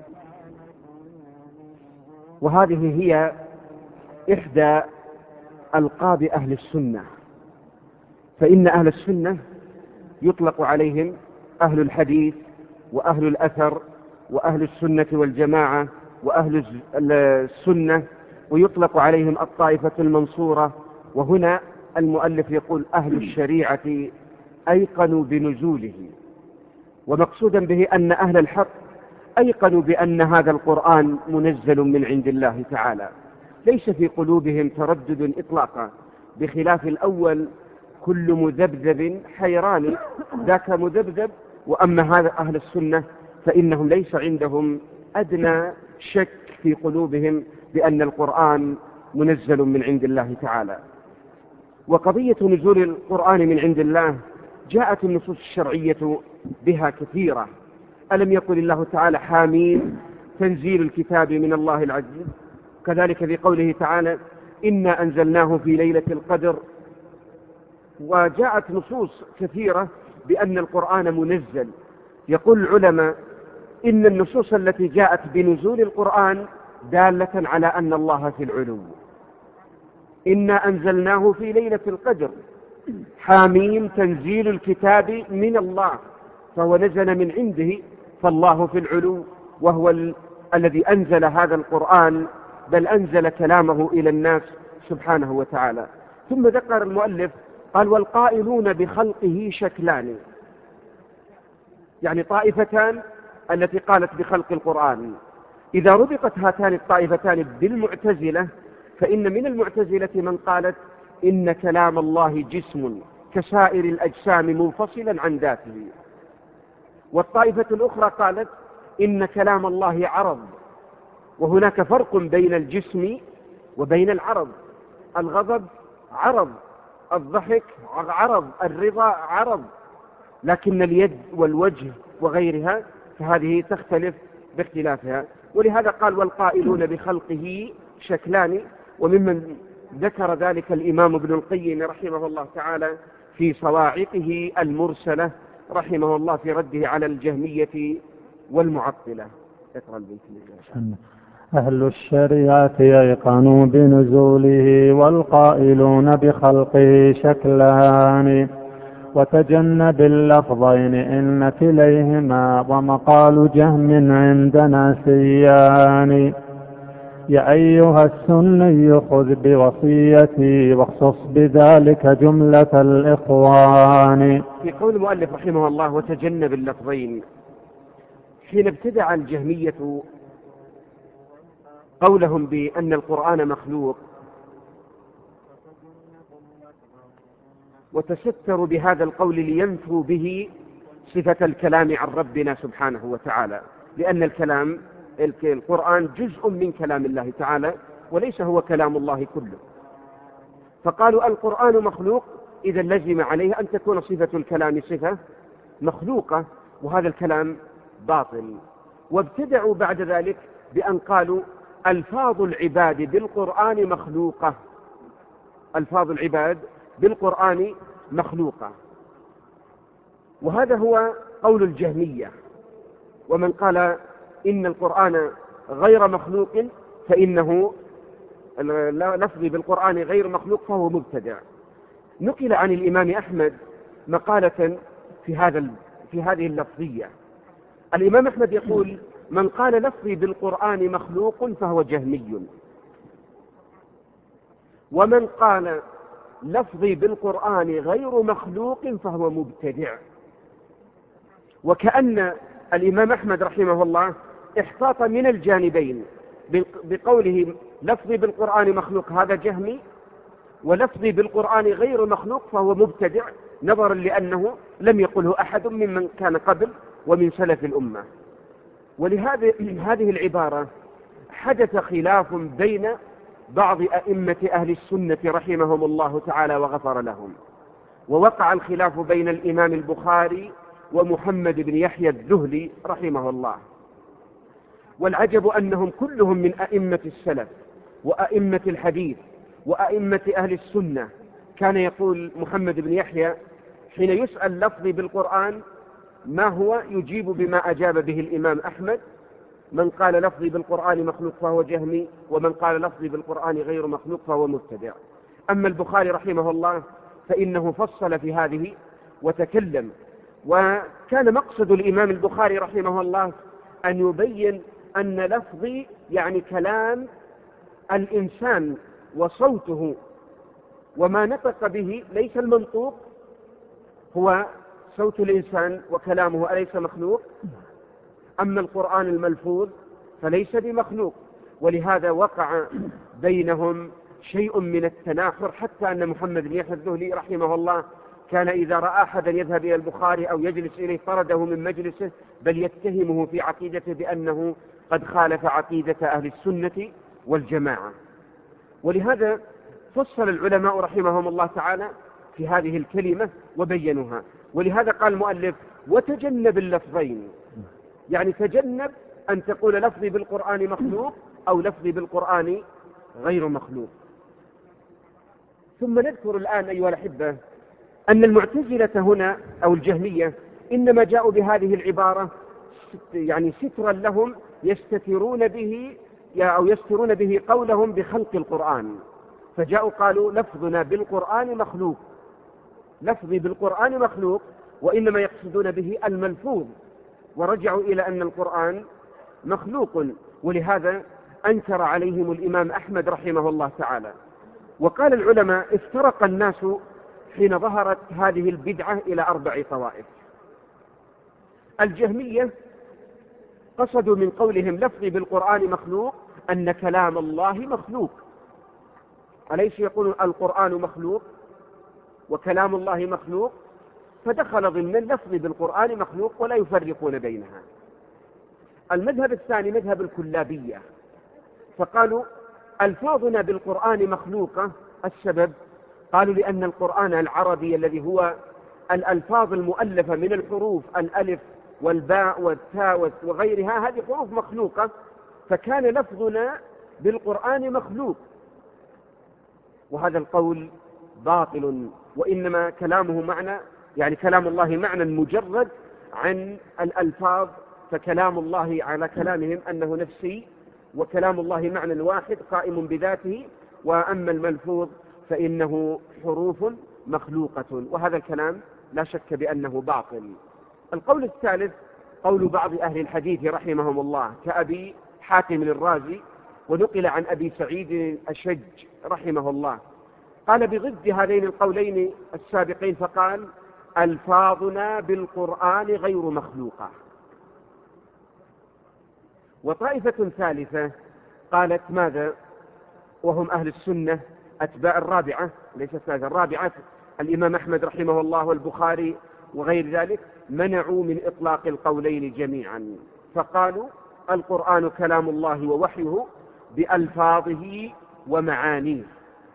وهذه هي إحدى ألقاب أهل السنة. فإن أهل السنة يطلق عليهم أهل الحديث وأهل الأثر وأهل السنة والجماعة وأهل السنة، ويطلق عليهم الطائفة المنصورة. وهنا المؤلف يقول أهل الشريعة أيقنوا بنزوله، ومقصودا به أن أهل الحق أيقنوا بأن هذا القرآن منزل من عند الله تعالى، ليس في قلوبهم تردد إطلاقا، بخلاف الأول كل مذبذب حيران ذاك مذبذب. وأما هذا أهل السنة فإنهم ليس عندهم أدنى شك في قلوبهم بأن القرآن منزل من عند الله تعالى. وقضية نزول القرآن من عند الله جاءت النصوص الشرعية بها كثيرة. ألم يقل الله تعالى حامين تنزيل الكتاب من الله العزيز؟ كذلك في قوله تعالى إنا أنزلناه في ليلة القدر. وجاءت نصوص كثيرة بأن القرآن منزل. يقول العلماء إن النصوص التي جاءت بنزول القرآن دالة على أن الله في العلو. إنا أنزلناه في ليلة القدر، حاميم تنزيل الكتاب من الله، فهو نزل من عنده، فالله في العلو، وهو الذي أنزل هذا القرآن، بل أنزل كلامه إلى الناس سبحانه وتعالى. ثم ذكر المؤلف قال والقائلون بخلقه شكلان، يعني طائفتان التي قالت بخلق القرآن. إذا ربطت هاتان الطائفتان بالمعتزلة فإن من المعتزلة من قالت إن كلام الله جسم كسائر الأجسام منفصلا عن ذاته، والطائفة الأخرى قالت إن كلام الله عرض، وهناك فرق بين الجسم وبين العرض. الغضب عرض، الضحك عرض، الرضا عرض، لكن اليد والوجه وغيرها فهذه تختلف باختلافها. ولهذا قال والقائلون بخلقه شكلان، وممن ذكر ذلك الإمام ابن القيم رحمه الله تعالى في صواعقه المرسلة رحمه الله في رده على الجهمية والمعطلة. اقرأ البيت. أهل الشريعة أيقنوا بنزوله والقائلون بخلقه شكلان، وتجنب اللفظين إن كليهما ومقال جهم عندنا سيان. يا أيها السني خذ بوصيتي واخصص بذلك جملة الإخوان. في قول المؤلف رحمه الله وتجنب اللفظين، حين ابتدع الجهمية قولهم بأن القرآن مخلوق وتستروا بهذا القول لينفوا به صفة الكلام عن ربنا سبحانه وتعالى، لأن القرآن جزء من كلام الله تعالى وليس هو كلام الله كله. فقالوا القرآن مخلوق، إذا لزم عليه أن تكون صفة الكلام صفة مخلوقة، وهذا الكلام باطل. وابتدعوا بعد ذلك بأن قالوا ألفاظ العباد بالقرآن مخلوقة، ألفاظ العباد بالقرآن مخلوقة، وهذا هو قول الجهمية. ومن قال إن القرآن غير مخلوق فإنه لفظي بالقرآن غير مخلوق فهو مبتدع. نقل عن الإمام أحمد مقالة في هذه اللفظية. الإمام أحمد يقول من قال لفظي بالقرآن مخلوق فهو جهمي، ومن قال لفظي بالقرآن غير مخلوق فهو مبتدع. وكأن الإمام أحمد رحمه الله احتاط من الجانبين بقوله لفظي بالقرآن مخلوق هذا جهمي، ولفظي بالقرآن غير مخلوق فهو مبتدع، نظرا لأنه لم يقله أحد ممن كان قبل ومن سلف الأمة. ولهذه العبارة حدث خلاف بين بعض أئمة أهل السنة رحمهم الله تعالى وغفر لهم، ووقع الخلاف بين الإمام البخاري ومحمد بن يحيى الذهلي رحمه الله. والعجب أنهم كلهم من أئمة السلف وأئمة الحديث وأئمة أهل السنة. كان يقول محمد بن يحيى حين يسأل لفظي بالقرآن ما هو، يجيب بما أجاب به الإمام أحمد: من قال لفظي بالقرآن مخلوق فهو جهمي، ومن قال لفظي بالقرآن غير مخلوق فهو مبتدع. أما البخاري رحمه الله فإنه فصل في هذه وتكلم، وكان مقصد الإمام البخاري رحمه الله أن يبين أن لفظي يعني كلام الإنسان وصوته وما نطق به، ليس المنطوق هو صوت الإنسان وكلامه أليس مخلوق؟ أما القرآن الملفوظ فليس بمخلوق. ولهذا وقع بينهم شيء من التناحر، حتى أن محمد بن يحيى الذهلي رحمه الله كان إذا رأى أحدا يذهب إلى البخاري أو يجلس إليه طرده من مجلسه، بل يتهمه في عقيدته بأنه قد خالف عقيدة أهل السنة والجماعة. ولهذا فصل العلماء رحمهم الله تعالى في هذه الكلمة وبينوها. ولهذا قال المؤلف وتجنب اللفظين، يعني تجنب أن تقول لفظي بالقرآن مخلوق أو لفظي بالقرآن غير مخلوق. ثم نذكر الآن أيها الأحبة أن المعتزلة هنا أو الجهمية إنما جاءوا بهذه العبارة يعني سترا لهم يستترون به قولهم بخلق القرآن، فجاءوا قالوا لفظنا بالقرآن مخلوق، لفظي بالقرآن مخلوق، وإنما يقصدون به الملفوظ، ورجعوا إلى أن القرآن مخلوق. ولهذا أنكر عليهم الإمام أحمد رحمه الله تعالى. وقال العلماء افترق الناس حين ظهرت هذه البدعة إلى 4 طوائف. الجهمية قصدوا من قولهم لفظي بالقرآن مخلوق أن كلام الله مخلوق، أليس يقولون القرآن مخلوق وكلام الله مخلوق؟ فدخل ضمن اللفظ بالقرآن مخلوق ولا يفرقون بينها. المذهب الثاني مذهب الكلابية، فقالوا ألفاظنا بالقرآن مخلوقة، السبب قالوا لأن القرآن العربي الذي هو الألفاظ المؤلفة من الحروف الألف والباء والتاء وغيرها، هذه حروف مخلوقة، فكان لفظنا بالقرآن مخلوق. وهذا القول باطل، وإنما كلامه معنى، يعني كلام الله معنى مجرد عن الألفاظ، فكلام الله على كلامهم أنه نفسي، وكلام الله معنى واحد قائم بذاته، وأما الملفوظ فإنه حروف مخلوقة، وهذا الكلام لا شك بأنه باطل. القول الثالث قول بعض أهل الحديث رحمهم الله كأبي حاتم الرازي، ونقل عن أبي سعيد الأشج رحمه الله، قال بضد هذين القولين السابقين، فقال ألفاظنا بالقرآن غير مخلوقة. وطائفة ثالثة قالت ماذا؟ وهم أهل السنة أتباع الرابعة، ليس الثالثة، الرابعة، الإمام أحمد رحمه الله والبخاري وغير ذلك، منعوا من إطلاق القولين جميعا، فقالوا القرآن كلام الله ووحيه بألفاظه ومعانيه.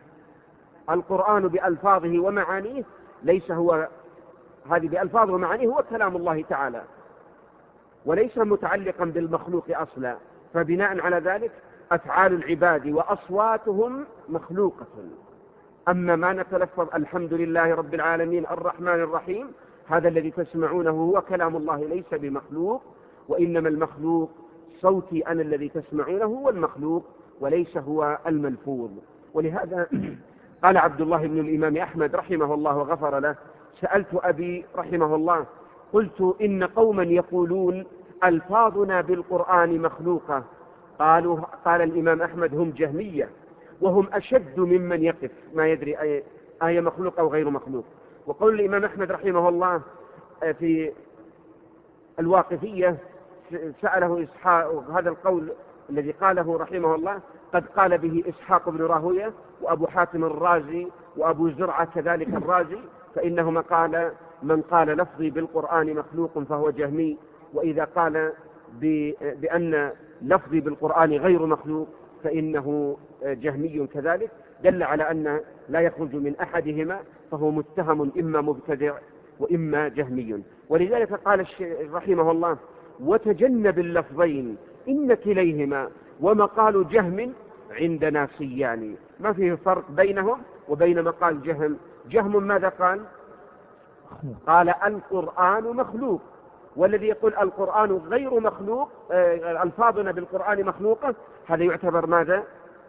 القرآن بألفاظه ومعانيه ليس هو، هذه بألفاظه ومعانيه هو كلام الله تعالى، وليس متعلقا بالمخلوق أصلا، فبناء على ذلك أفعال العباد وأصواتهم مخلوقة. أما ما نتلفظ الحمد لله رب العالمين الرحمن الرحيم، هذا الذي تسمعونه هو كلام الله ليس بمخلوق، وإنما المخلوق صوتي أنا الذي تسمعونه هو المخلوق وليس هو الملفوظ. ولهذا قال عبد الله بن الإمام أحمد رحمه الله وغفر له: سألت أبي رحمه الله قلت إن قوما يقولون ألفاظنا بالقرآن مخلوقة. قال الإمام أحمد: هم جهمية، وهم أشد ممن يقف ما يدري آية مخلوق أو غير مخلوق. وقول الإمام أحمد رحمه الله في الواقفية سأله إسحاق، هذا القول الذي قاله رحمه الله قد قال به إسحاق بن راهوية وأبو حاتم الرازي وأبو زرعة كذلك الرازي، فإنهما قال من قال لفظي بالقرآن مخلوق فهو جهمي، وإذا قال بأن لفظي بالقرآن غير مخلوق فإنه جهمي كذلك، دل على أن لا يخرج من أحدهما، فهو متهم إما مبتدع وإما جهمي. ولذلك قال الشيخ رحمه الله: وتجنب اللفظين إن كليهما ومقال جهم عندنا سيان. ما فيه فرق بينهم وبين مقال جهم. جهم ماذا قال؟ قال القرآن مخلوق، والذي يقول القرآن غير مخلوق، ألفاظنا بالقرآن مخلوقة، هذا يعتبر ماذا؟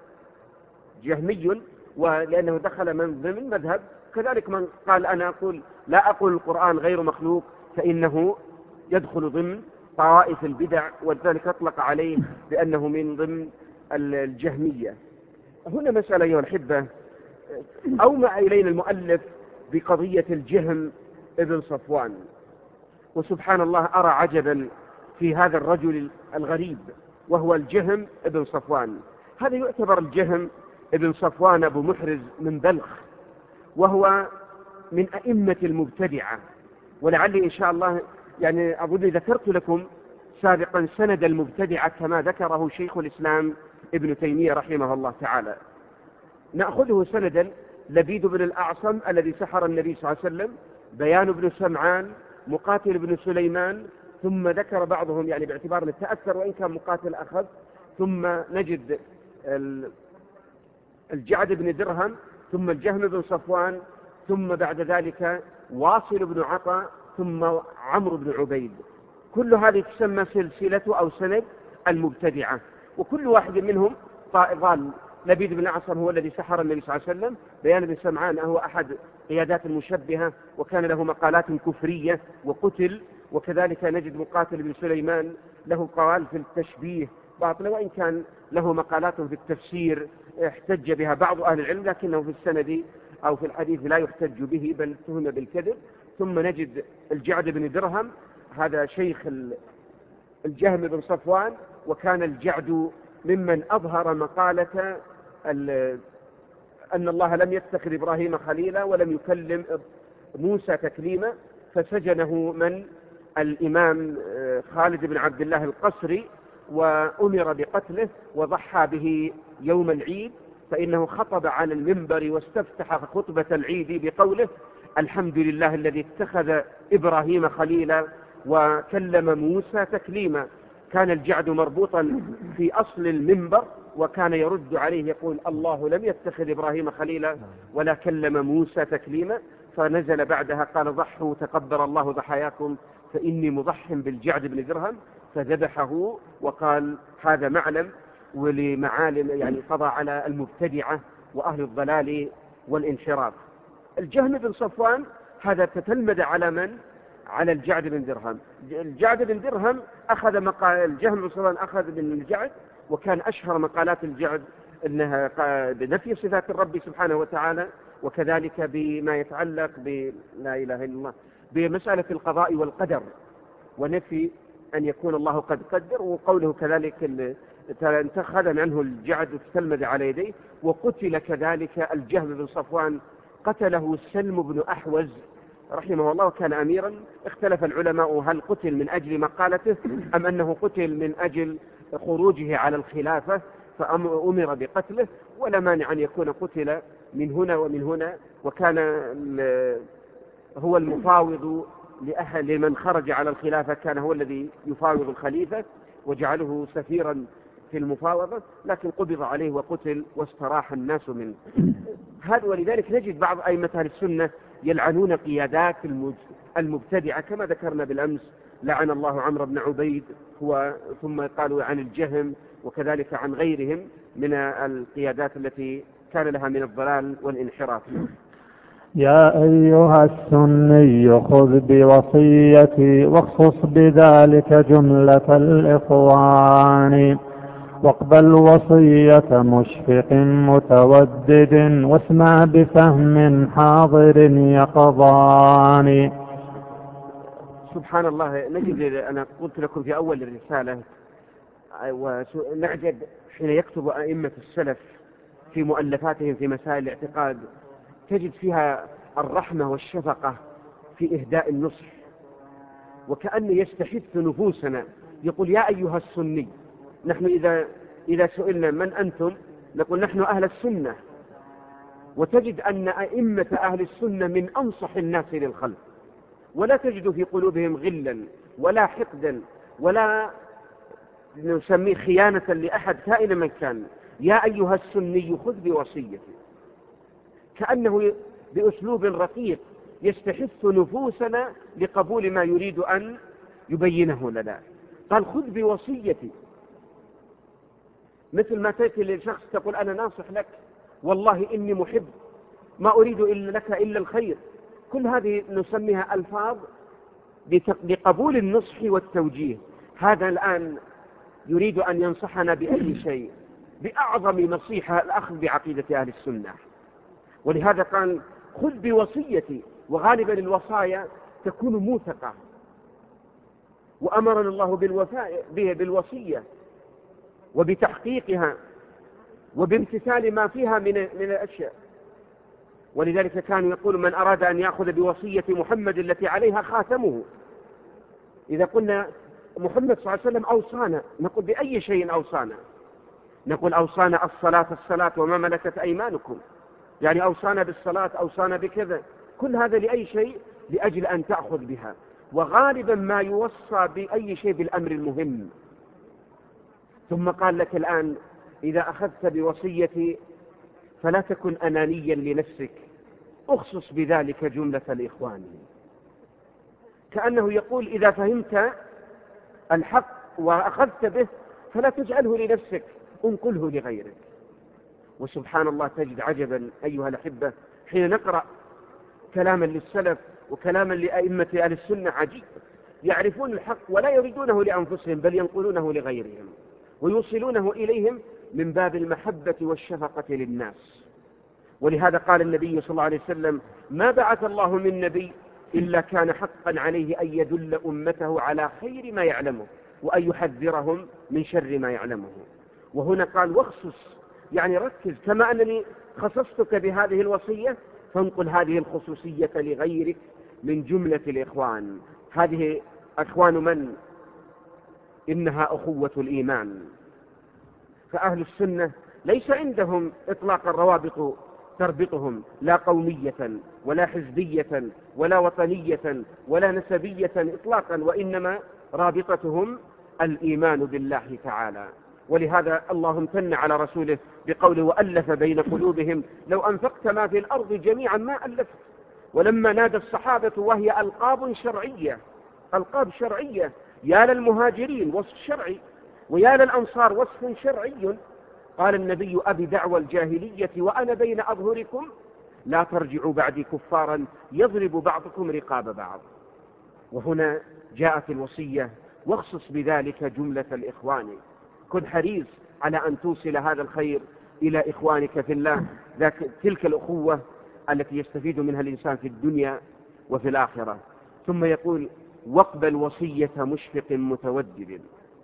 جهمي، ولأنه دخل من ضمن مذهب. كذلك من قال أنا لا أقول القرآن غير مخلوق، فإنه يدخل ضمن طوائف البدع، ولذلك أطلق عليه بأنه من ضمن الجهمية. هنا مسألة أيها الأحبة، أومأ إلينا المؤلف بقضية الجهم ابن صفوان، وسبحان الله أرى عجبا في هذا الرجل الغريب، وهو الجهم ابن صفوان. هذا يعتبر الجهم ابن صفوان أبو محرز من بلخ، وهو من أئمة المبتدعة. ولعلي إن شاء الله يعني أظن ذكرت لكم سابقا سند المبتدعة كما ذكره شيخ الإسلام ابن تيمية رحمه الله تعالى. نأخذه سندا: لبيد بن الأعصم الذي سحر النبي صلى الله عليه وسلم، بيان بن سمعان، مقاتل بن سليمان، ثم ذكر بعضهم يعني باعتبار أنه تأثر وإن كان مقاتل أخذ، ثم نجد الجعد بن درهم، ثم الجهم بن صفوان، ثم بعد ذلك واصل بن عطاء، ثم عمرو بن عبيد. كل هذه تسمى سلسلة أو سند المبتدعة، وكل واحد منهم قال لبيد بن الأعصم هو الذي سحر النبي صلى الله عليه وسلم، بيان بن سمعان هو أحد قيادات المشبهة وكان له مقالات كفرية وقتل، وكذلك نجد مقاتل بن سليمان له قوال في التشبيه باطلة، وإن كان له مقالات في التفسير احتج بها بعض أهل العلم، لكنه في السند أو في الحديث لا يحتج به بل اتهم بالكذب. ثم نجد الجعد بن درهم، هذا شيخ الجهم بن صفوان، وكان الجعد ممن أظهر مقالة أن الله لم يتخذ إبراهيم خليلا ولم يكلم موسى تكليما، فسجنه من الإمام خالد بن عبد الله القصري، وأمر بقتله وضحى به يوم العيد، فإنه خطب على المنبر واستفتح خطبة العيد بقوله: الحمد لله الذي اتخذ إبراهيم خليلا وكلم موسى تكليما. كان الجعد مربوطا في أصل المنبر، وكان يرد عليه يقول: الله لم يتخذ إبراهيم خليلا ولا كلم موسى تكليما. فنزل بعدها قال: ضحوا تقبل الله ضحاياكم فإني مضح بالجعد بن درهم، فذبحه وقال: هذا معلم ولمعالم، يعني قضى على المبتدعة وأهل الضلال والانحراف. الجهم بن صفوان هذا تتلمذ على من؟ على الجعد بن درهم. الجعد بن درهم أخذ مقال الجهم بن صفوان، أخذ من الجعد، وكان أشهر مقالات الجعد أنها بنفي صفات الرب سبحانه وتعالى، وكذلك بما يتعلق بلا إله إلا الله، بمسألة القضاء والقدر ونفي أن يكون الله قد قدر. وقوله كذلك انتخذ عنه الجعد وتتلمذ على يديه. وقتل كذلك الجهم بن صفوان، قتله سلم بن أحوز رحمه الله، كان أميرا. اختلف العلماء هل قتل من أجل مقالته أم أنه قتل من أجل خروجه على الخلافة فأمر بقتله، ولا مانع أن يكون قتل من هنا ومن هنا. وكان هو المفاوض لمن خرج على الخلافة، كان هو الذي يفاوض الخليفة وجعله سفيرا في المفاوضة، لكن قبض عليه وقتل واستراح الناس منه. هذا ولذلك نجد بعض أئمة أهل السنة يلعنون قيادات المبتدعة، كما ذكرنا بالأمس: لعن الله عمرو بن عبيد، ثم قالوا عن الجهم، وكذلك عن غيرهم من القيادات التي كان لها من الضلال والانحراف. يا أيها السني خذ بوصيتي واخصص بذلك جملة الإخوان، واقبل وصية مشفق متودد واسمع بفهم حاضر يقظان. سبحان الله، نجد أنا قلت لكم في أول الرسالة ونعجب حين يكتب أئمة السلف في مؤلفاتهم في مسائل الاعتقاد، تجد فيها الرحمة والشفقة في إهداء النصح، وكأنه يستحث نفوسنا، يقول: يا أيها السني. نحن إذا سئلنا من أنتم نقول: نحن أهل السنة. وتجد أن أئمة أهل السنة من أنصح الناس للخلق، ولا تجد في قلوبهم غلا ولا حقدا ولا نسميه خيانة لأحد كائنا من كان. يا أيها السني خذ بوصيتي، كأنه بأسلوب رقيق يستحث نفوسنا لقبول ما يريد أن يبينه لنا. قال: خذ بوصيتي، مثل ما تأتي لشخص تقول: أنا ناصح لك، والله إني محب، ما أريد إلا لك إلا الخير. كل هذه نسميها ألفاظ لقبول النصح والتوجيه. هذا الآن يريد أن ينصحنا بأي شيء، بأعظم نصيحة الأخذ بعقيدة أهل السنة. ولهذا قال: خذ بوصيتي. وغالبا الوصايا تكون موثقة، وأمرنا الله بالوفاء بالوصية وبتحقيقها وبامتثال ما فيها من الأشياء. ولذلك كانوا يقول: من أراد أن يأخذ بوصية محمد التي عليها خاتمه. إذا قلنا محمد صلى الله عليه وسلم أوصانا، نقول: بأي شيء أوصانا؟ نقول: أوصانا الصلاة وما ملكت أيمانكم، يعني أوصانا بالصلاة، أوصانا بكذا. كل هذا لأي شيء؟ لأجل أن تأخذ بها. وغالبا ما يوصى بأي شيء بالأمر المهم. ثم قال لك الآن: إذا أخذت بوصيتي فلا تكن أنانيا لنفسك، اخصص بذلك جملة الإخوان. كأنه يقول: إذا فهمت الحق وأخذت به فلا تجعله لنفسك، انقله لغيرك. وسبحان الله، تجد عجبا أيها الأحبة حين نقرأ كلاما للسلف وكلاما لأئمة أهل السنة عجيب، يعرفون الحق ولا يريدونه لأنفسهم بل ينقلونه لغيرهم ويوصلونه إليهم من باب المحبة والشفقة للناس. ولهذا قال النبي صلى الله عليه وسلم: ما بعث الله من نبي إلا كان حقا عليه أن يدل أمته على خير ما يعلمه وأن يحذرهم من شر ما يعلمه. وهنا قال: واخصص، يعني ركز، كما أنني خصصتك بهذه الوصية فانقل هذه الخصوصية لغيرك من جملة الإخوان. هذه أخوان من؟ إنها أخوة الإيمان. فأهل السنة ليس عندهم إطلاق الروابط تربطهم، لا قومية ولا حزبية ولا وطنية ولا نسبية إطلاقا، وإنما رابطتهم الإيمان بالله تعالى. ولهذا الله امتن على رسوله بقوله وألف بين قلوبهم لو أنفقت ما في الأرض جميعا ما ألفت. ولما نادى الصحابة وهي ألقاب شرعية، ألقاب شرعية، يا للمهاجرين وصف شرعي ويا للأنصار وصف شرعي، قال النبي أبي دعوى الجاهلية وأنا بين أظهركم لا ترجعوا بعدي كفارا يضرب بعضكم رقاب بعض. وهنا جاءت الوصية واخصص بذلك جملة الإخوان. كن حريص على أن توصل هذا الخير إلى إخوانك في الله، تلك الأخوة التي يستفيد منها الإنسان في الدنيا وفي الآخرة. ثم يقول واقبل وصية مشفق متودد.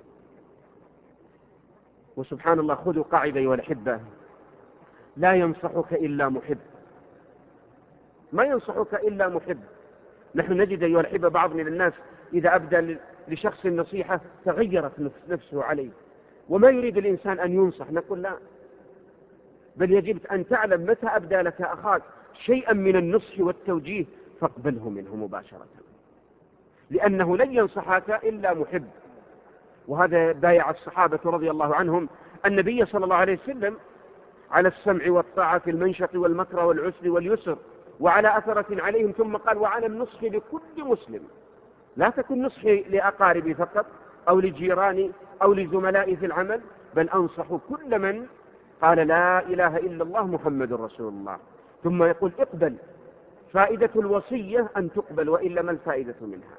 وسبحان الله، خذوا قاعدة أيها الأحبة، لا ينصحك إلا محب، ما ينصحك إلا محب. نحن نجد أيها الأحبة بعض من الناس إذا أبدى لشخص النصيحة تغيرت نفسه عليه، وما يريد الإنسان أن ينصح. نقول لا، بل يجب أن تعلم متى أبدى لك أخاك شيئا من النصح والتوجيه فاقبله منه مباشرة، لأنه لن ينصحك إلا محب. وهذا بايع الصحابة رضي الله عنهم النبي صلى الله عليه وسلم على السمع والطاعة في المنشط والمكر والعسر واليسر وعلى أثرة عليهم، ثم قال وعلى النصح لكل مسلم. لا تكن نصحي لأقاربي فقط أو لجيراني أو لزملائي في العمل، بل أنصح كل من قال لا إله إلا الله محمد رسول الله. ثم يقول اقبل، فائدة الوصية أن تقبل، وإلا ما الفائدة منها؟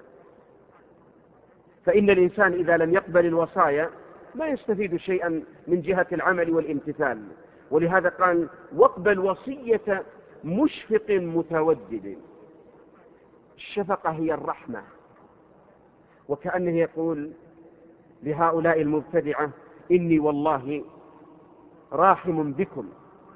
فإن الإنسان إذا لم يقبل الوصايا ما يستفيد شيئا من جهة العمل والامتثال. ولهذا قال واقبل وصية مشفق متودد. الشفقة هي الرحمة، وكأنه يقول لهؤلاء المبتدعة إني والله راحم بكم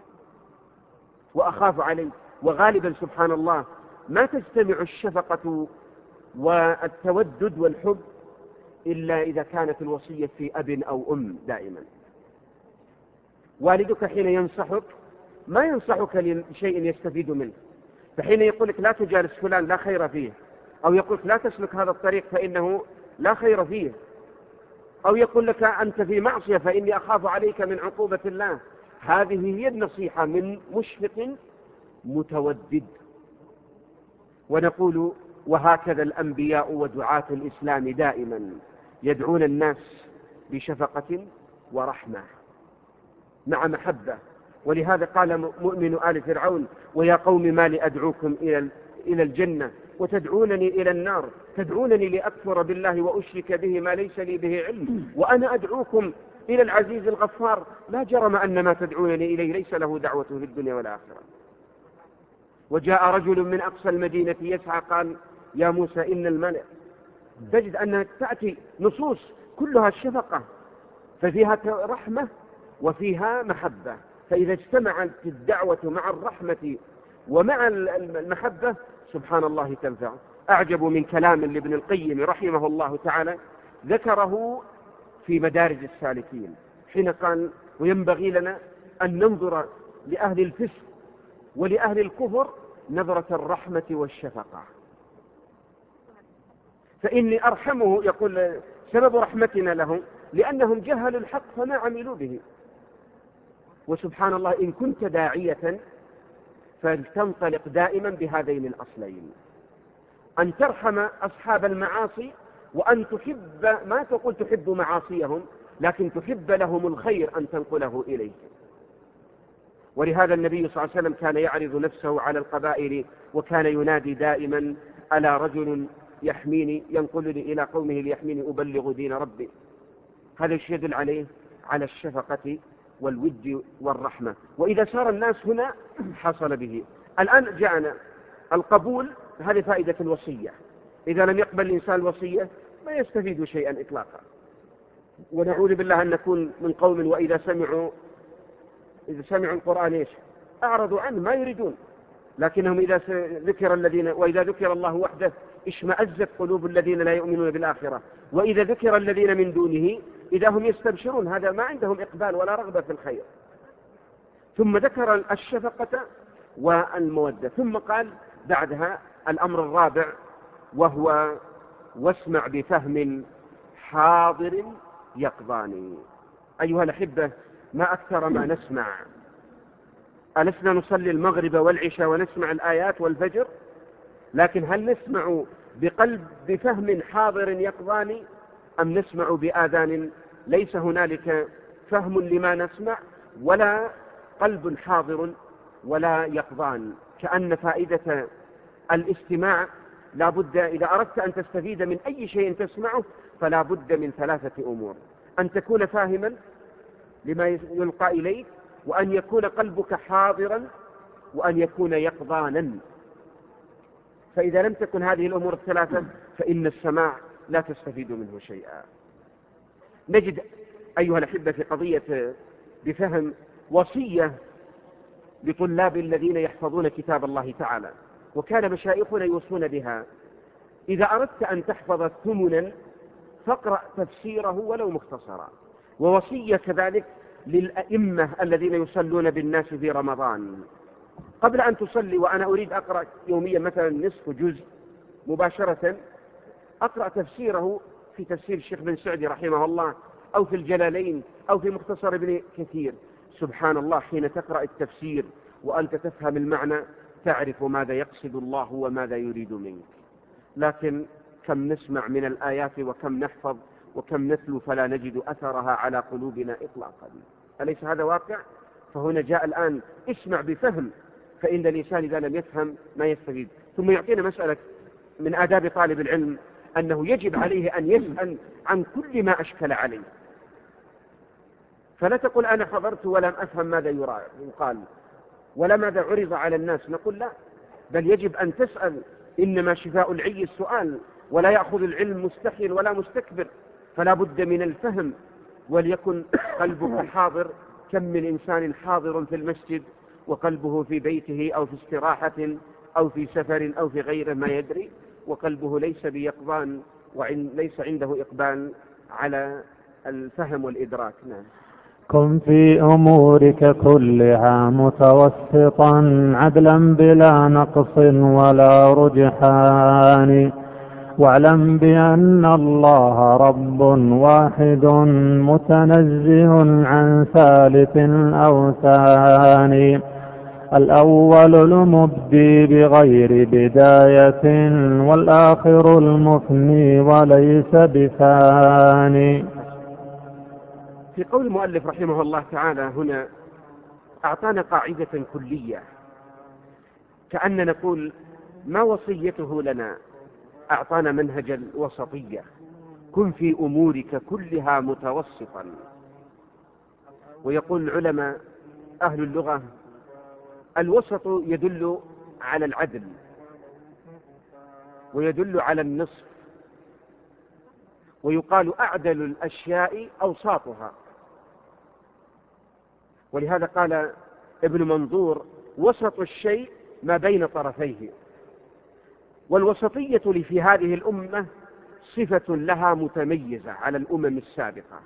وأخاف عليكم. وغالبا سبحان الله ما تجتمع الشفقة والتودد والحب إلا إذا كانت الوصية في أب أو أم. دائما والدك حين ينصحك ما ينصحك لشيء يستفيد منه، فحين يقول لك لا تجالس فلان لا خير فيه، أو يقول لك لا تسلك هذا الطريق فإنه لا خير فيه، أو يقول لك أنت في معصية فإني أخاف عليك من عقوبة الله، هذه هي النصيحة من مشفق متودد. ونقول وهكذا الأنبياء ودعاة الإسلام دائما يدعون الناس بشفقة ورحمة مع محبة. ولهذا قال مؤمن آل فرعون ويا قوم ما لي أدعوكم إلى الجنة وتدعونني إلى النار، تدعونني لأكفر بالله وأشرك به ما ليس لي به علم وأنا أدعوكم إلى العزيز الغفار، لا جرم أن ما تدعونني إليه ليس له دعوة في الدنيا والآخرة. وجاء رجل من أقصى المدينة يسعى قال يا موسى إن الملأ، تجد أنها تأتي نصوص كلها الشفقة، ففيها رحمة وفيها محبة. فإذا اجتمعت الدعوة مع الرحمة ومع المحبة سبحان الله تنفع. أعجب من كلام لابن القيم رحمه الله تعالى ذكره في مدارج السالكين حين قال وينبغي لنا أن ننظر لأهل الفسق ولأهل الكفر نظرة الرحمة والشفقة، فإني أرحمه، يقول سبب رحمتنا لهم لأنهم جهلوا الحق فما عملوا به. وسبحان الله إن كنت داعية فلتنطلق دائما بهذين الأصلين، أن ترحم أصحاب المعاصي وأن تحب، ما تقول تحب معاصيهم، لكن تحب لهم الخير أن تنقله إليه. ولهذا النبي صلى الله عليه وسلم كان يعرض نفسه على القبائل وكان ينادي دائما ألا رجل يحميني ينقلني إلى قومه ليحميني أبلغ دين ربي. هذا يدل عليه على الشفقة والود والرحمة. وإذا سار الناس هنا حصل به. الآن جاءنا القبول، هذه فائدة الوصية. إذا لم يقبل الإنسان الوصية ما يستفيد شيئا إطلاقا. ونعوذ بالله أن نكون من قوم وإذا سمعوا القرآن إيش أعرضوا عنه، ما يريدون، لكنهم إذا ذكر الذين وإذا ذكر الله وحده اشمأزت قلوب الذين لا يؤمنون بالآخرة وإذا ذكر الذين من دونه إذا هم يستبشرون. هذا ما عندهم إقبال ولا رغبة في الخير. ثم ذكر الشفقة والمودة، ثم قال بعدها الأمر الرابع وهو واسمع بفهم حاضر يقظان. أيها الأحبة، ما أكثر ما نسمع. ألسنا نصلي المغرب والعشاء ونسمع الآيات والفجر؟ لكن هل نسمع بقلب بفهم حاضر يقظان، أم نسمع بآذان ليس هنالك فهم لما نسمع ولا قلب حاضر ولا يقظان؟ كأن فائدة الاستماع لا بد، إذا أردت أن تستفيد من أي شيء تسمعه فلا بد من ثلاثة أمور: أن تكون فاهما لما يلقى إليك، وأن يكون قلبك حاضرا، وأن يكون يقظانا. فإذا لم تكن هذه الأمور الثلاثة فإن السماع لا تستفيد منه شيئا. نجد أيها الأحبة في قضية بفهم وصية لطلاب الذين يحفظون كتاب الله تعالى، وكان مشايخنا يوصون بها: إذا أردت أن تحفظ ثمنا فاقرأ تفسيره ولو مختصرا. ووصية كذلك للأئمة الذين يصلون بالناس في رمضان: قبل أن تصلي وأنا أريد أقرأ يوميا مثلا نصف جزء مباشرة، أقرأ تفسيره في تفسير الشيخ بن سعدي رحمه الله، أو في الجلالين، أو في مختصر ابن كثير. سبحان الله، حين تقرأ التفسير وأنت تفهم المعنى تعرف ماذا يقصد الله وماذا يريد منك. لكن كم نسمع من الآيات وكم نحفظ وكم نتلو فلا نجد أثرها على قلوبنا إطلاقا. أليس هذا واقع؟ فهنا جاء الآن اسمع بفهم، فإن الإنسان إذا لم يفهم ما يستفيد. ثم يعطينا مسألة من آداب طالب العلم، أنه يجب عليه أن يسأل عن كل ما أشكل عليه. فلا تقل أنا حضرت ولم أفهم ماذا يقال ولا ماذا عرض على الناس. نقول لا، بل يجب أن تسأل. إنما شفاء العي السؤال، ولا يأخذ العلم مستحيل ولا مستكبر. فلا بد من الفهم، وليكن قلبك حاضر. كم من إنسان حاضر في المسجد وقلبه في بيته أو في استراحة أو في سفر أو في غيره ما يدري، وقلبه ليس بيقظان وليس عنده إقبال على الفهم والإدراك. نعم. كن في أمورك كلها متوسطا عدلا بلا نقص ولا رجحان، واعلم بأن الله رب واحد متنزه عن ثالث أو ثاني، الأول المبدي بغير بداية والآخر المفني وليس بثاني. في قول المؤلف رحمه الله تعالى هنا أعطانا قاعدة كلية، كأن نقول ما وصيته لنا؟ أعطانا منهج الوسطية: كن في أمورك كلها متوسطا. ويقول العلماء أهل اللغة: الوسط يدل على العدل ويدل على النصف، ويقال أعدل الأشياء أوساطها. ولهذا قال ابن منظور: وسط الشيء ما بين طرفيه. والوسطية في هذه الأمة صفة لها متميزة على الأمم السابقة.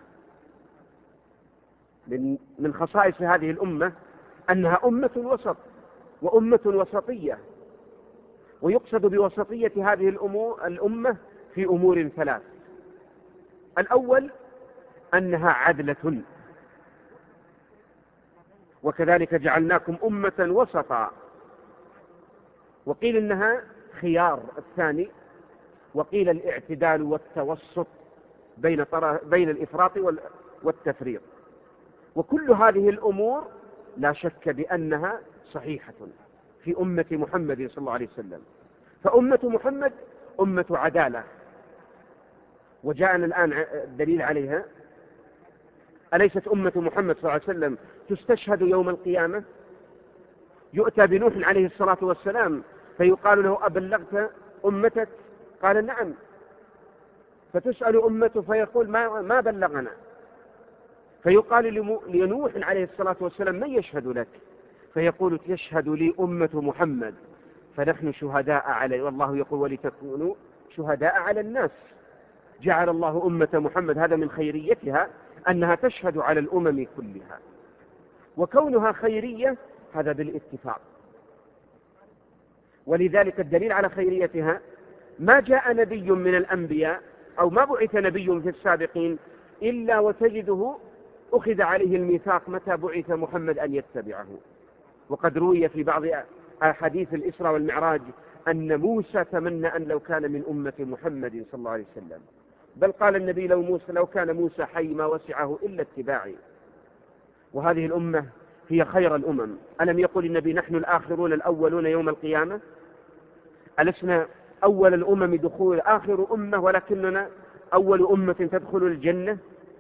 من خصائص هذه الأمة أنها أمة وسط وأمة وسطية. ويقصد بوسطية هذه الأمة في أمور ثلاث: الأول أنها عدلة، وكذلك جعلناكم أمة وسطا، وقيل إنها خيار الثاني، وقيل الاعتدال والتوسط بين الإفراط والتفريط. وكل هذه الأمور لا شك بأنها صحيحة في أمة محمد صلى الله عليه وسلم. فأمة محمد أمة عدالة، وجاءنا الآن الدليل عليها. أليست أمة محمد صلى الله عليه وسلم تستشهد يوم القيامة؟ يؤتى بنوح عليه الصلاة والسلام فيقال له: أبلغت أمتك؟ قال: نعم. فتسأل أمته فيقول: ما بلغنا. فيقال لنوح عليه الصلاة والسلام: من يشهد لك؟ فيقول: يشهد لي أمة محمد، فنحن شهداء عليه. والله يقول: ولتكونوا شهداء على الناس. جعل الله أمة محمد هذا من خيريتها أنها تشهد على الأمم كلها. وكونها خيرية هذا بالاتفاق. ولذلك الدليل على خيريتها ما جاء نبي من الأنبياء أو ما بعث نبي في السابقين إلا وتجده أخذ عليه الميثاق متى بعث محمد أن يتبعه. وقد روي في بعض أحاديث الإسراء والمعراج أن موسى تمنى أن لو كان من أمة محمد صلى الله عليه وسلم، بل قال النبي لو كان موسى حي ما وسعه إلا اتباعي. وهذه الأمة هي خير الأمم. ألم يقل النبي نحن الآخرون الأولون يوم القيامة؟ ألسنا أول الأمم دخول آخر أمة ولكننا أول أمة تدخل الجنة؟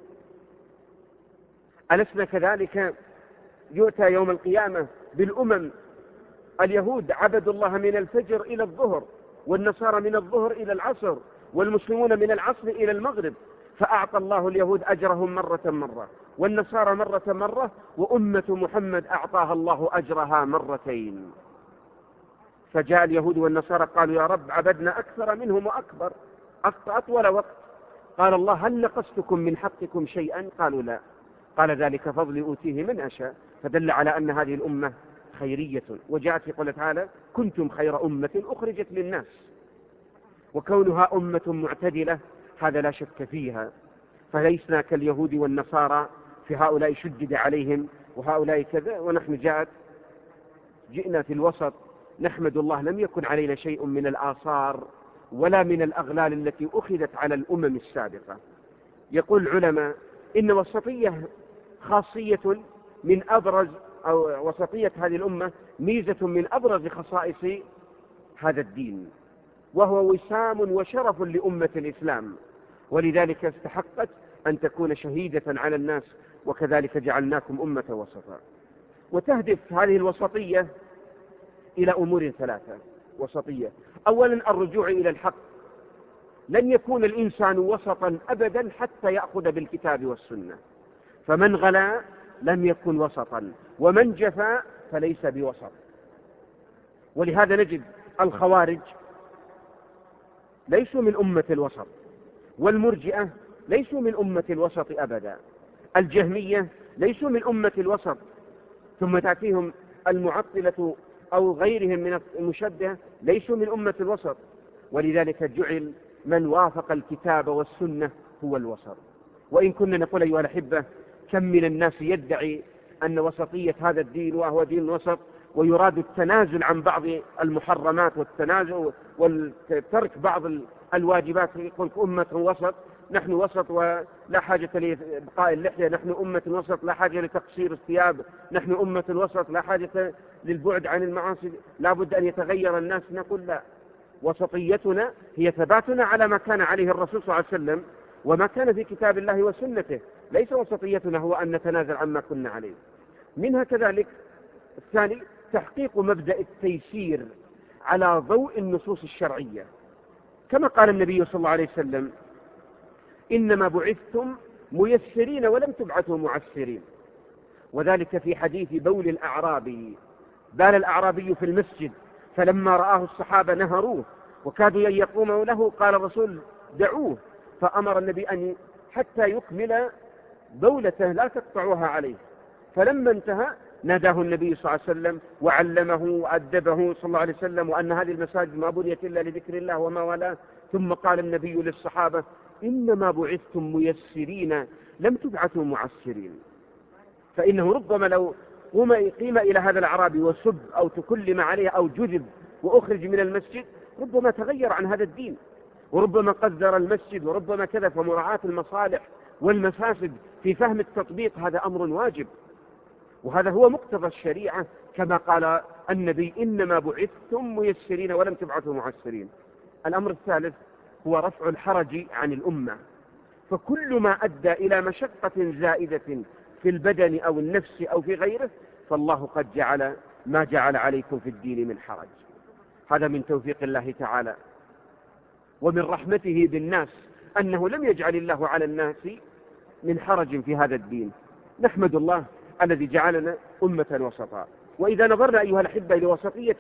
ألسنا كذلك يؤتى يوم القيامة بالأمم؟ اليهود عبدوا الله من الفجر إلى الظهر، والنصارى من الظهر إلى العصر، والمسلمون من العصر إلى المغرب، فأعطى الله اليهود أجرهم مرة والنصارى مرة، وأمة محمد أعطاها الله أجرها مرتين. فجاء اليهود والنصارى قالوا يا رب عبدنا أكثر منهم وأكبر أطول وقت. قال الله هل نقصتكم من حقكم شيئا؟ قالوا لا. قال ذلك فضل أوتيه من أشاء. فدل على أن هذه الأمة خيرية. وجاءت في قوله تعالى كنتم خير أمة أخرجت للناس. وكونها أمة معتدلة هذا لا شك فيها، فليسنا كاليهود والنصارى في هؤلاء شدد عليهم وهؤلاء كذا، ونحن جئنا في الوسط. نحمد الله لم يكن علينا شيء من الآثار ولا من الأغلال التي أخذت على الأمم السابقة. يقول العلماء إن وسطية خاصية من أبرز أو وسطية هذه الأمة ميزة من أبرز خصائص هذا الدين، وهو وسام وشرف لأمة الإسلام، ولذلك استحقت أن تكون شهيدة على الناس، وكذلك جعلناكم أمة وسطا. وتهدف هذه الوسطية إلى أمور ثلاثة وسطية. أولا الرجوع إلى الحق. لن يكون الإنسان وسطا أبدا حتى يأخذ بالكتاب والسنة، فمن غلا لم يكن وسطا، ومن جفا فليس بوسط. ولهذا نجد الخوارج ليسوا من أمة الوسط، والمرجئة ليسوا من أمة الوسط أبدا، الجهمية ليسوا من أمة الوسط، ثم تأتيهم المعطلة أو غيرهم من المشبهة ليسوا من أمة الوسط. ولذلك جعل من وافق الكتاب والسنة هو الوسط. وإن كنا نقول أيها الأحبة كم من الناس يدعي أن وسطية هذا الدين وهو دين وسط، ويراد التنازل عن بعض المحرمات والتنازل وترك بعض الواجبات، يقول أمة وسط، نحن وسط ولا حاجة لبقاء اللحية، نحن أمة وسط لا حاجة لتقصير الثياب، نحن أمة وسط لا حاجة للبعد عن المعاصي، لا بد أن يتغير الناس. نقول لا، وسطيتنا هي ثباتنا على ما كان عليه الرسول صلى الله عليه وسلم وما كان في كتاب الله وسنته، ليس وسطيتنا هو أن نتنازل عما كنا عليه. منها كذلك الثاني تحقيق مبدأ التيسير على ضوء النصوص الشرعية، كما قال النبي صلى الله عليه وسلم إنما بعثتم ميسرين ولم تبعثوا معسرين. وذلك في حديث بول الأعرابي. بال الأعرابي في المسجد، فلما رآه الصحابة نهروه وكادوا أن يقوموا له، قال الرسول دعوه، فأمر النبي أن حتى يكمل بولته لا تقطعوها عليه. فلما انتهى ناداه النبي صلى الله عليه وسلم وعلمه وأدبه صلى الله عليه وسلم، وأن هذه المساجد ما بنيت إلا لذكر الله وما والاه. ثم قال النبي للصحابة إنما بعثتم ميسرين لم تبعثوا معسرين. فإنه ربما لو قيم إلى هذا الأعرابي وسب أو تكلم عليه أو جذب وأخرج من المسجد ربما تغير عن هذا الدين، وربما قدر المسجد، وربما كذا. فمراعاة المصالح والمفاسد في فهم التطبيق هذا أمر واجب، وهذا هو مقتضى الشريعة، كما قال النبي إنما بعثتم ميسرين ولم تبعثوا معسرين. الأمر الثالث هو رفع الحرج عن الأمة، فكل ما أدى إلى مشقة زائدة في البدن أو النفس أو في غيره فالله قد جعل ما جعل عليكم في الدين من حرج. هذا من توفيق الله تعالى ومن رحمته بالناس أنه لم يجعل الله على الناس من حرج في هذا الدين. نحمد الله الذي جعلنا أمة وسطا. وإذا نظرنا أيها الأحبة إلى وسطية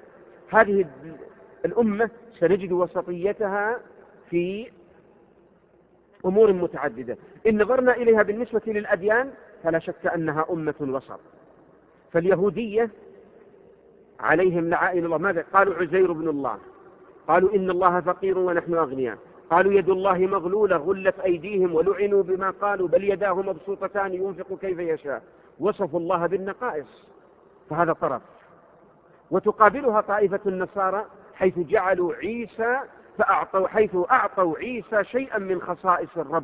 هذه الأمة سنجد وسطيتها في أمور متعددة. إن نظرنا إليها بالنسبة للأديان فلا شك أنها أمة وسط، فاليهودية عليهم لعائن الله ماذا قالوا؟ عزير بن الله، قالوا إن الله فقير ونحن أغنياء، قالوا يد الله مغلولة غلت أيديهم ولعنوا بما قالوا بل يداه مبسوطتان ينفق كيف يشاء، وصفوا الله بالنقائص. فهذا طرف. وتقابلها طائفة النصارى حيث جعلوا عيسى حيث أعطوا عيسى شيئا من خصائص الرب،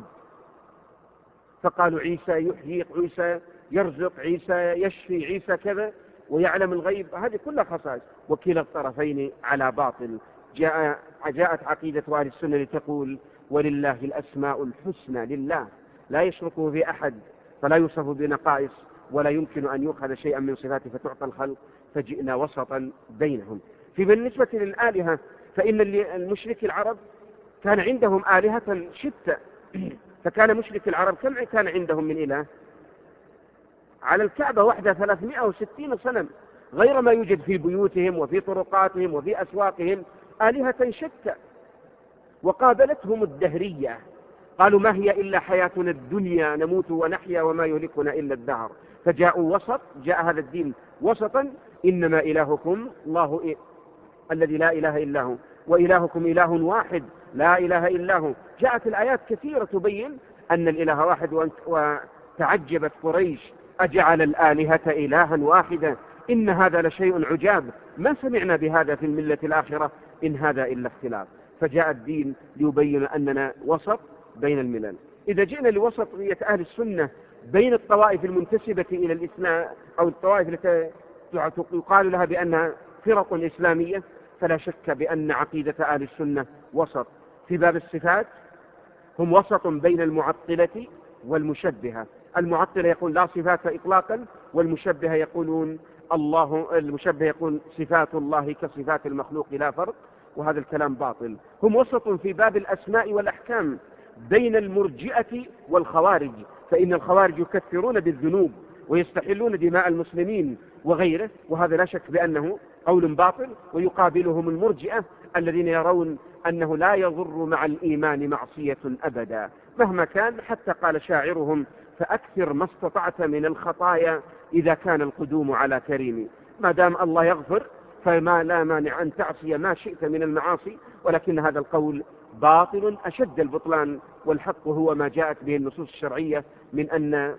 فقالوا عيسى يحيي، عيسى يرزق، عيسى يشفي، عيسى كذا ويعلم الغيب. هذه كلها خصائص. وكلا الطرفين على باطل. جاءت عقيدة أهل السنة لتقول ولله الأسماء الحسنى، لله لا يشركه في أحد فلا يوصف بنقائص ولا يمكن أن يؤخذ شيئا من صفاته فتعطى الخلق، فجئنا وسطا بينهم. بالنسبة للآلهة فإن المشرك العرب كان عندهم آلهة شتى. فكان مشرك العرب كم كان عندهم من إله؟ على الكعبة وحدها 360 صنم، غير ما يوجد في بيوتهم وفي طرقاتهم وفي أسواقهم آلهة شتى. وقابلتهم الدهرية، قالوا ما هي إلا حياتنا الدنيا نموت ونحيا وما يهلكنا إلا الدهر. فجاءوا وسط، جاء هذا الدين وسطا، إنما إلهكم الله الذي لا إله إلا هو وإلهكم إله واحد لا إله إلا هو. جاءت الآيات كثيرة تبين أن الإله واحد. وتعجبت قريش أجعل الآلهة إلها واحدا إن هذا لشيء عجاب ما سمعنا بهذا في الملة الآخرة إن هذا إلا اختلاف. فجاء الدين ليبين أننا وسط بين الملل. إذا جئنا لوسطية أهل السنة بين الطوائف المنتسبة إلى الإسلام أو الطوائف التي يقال لها بأنها فرق إسلامية، فلا شك بأن عقيدة أهل السنة وسط. في باب الصفات هم وسط بين المعطلة والمشبهة. المعطلة يقول لا صفات إطلاقا، والمشبهة يقولون المشبه يقول صفات الله كصفات المخلوق لا فرق، وهذا الكلام باطل. هم وسط في باب الأسماء والأحكام بين المرجئة والخوارج، فإن الخوارج يكفرون بالذنوب ويستحلون دماء المسلمين وغيره، وهذا لا شك بأنه قول باطل. ويقابلهم المرجئة الذين يرون أنه لا يضر مع الإيمان معصية أبدا مهما كان، حتى قال شاعرهم فأكثر ما استطعت من الخطايا إذا كان القدوم على كريم. ما دام الله يغفر فما لا مانع أن تعصي ما شئت من المعاصي، ولكن هذا القول باطل أشد البطلان. والحق هو ما جاءت به النصوص الشرعية من أن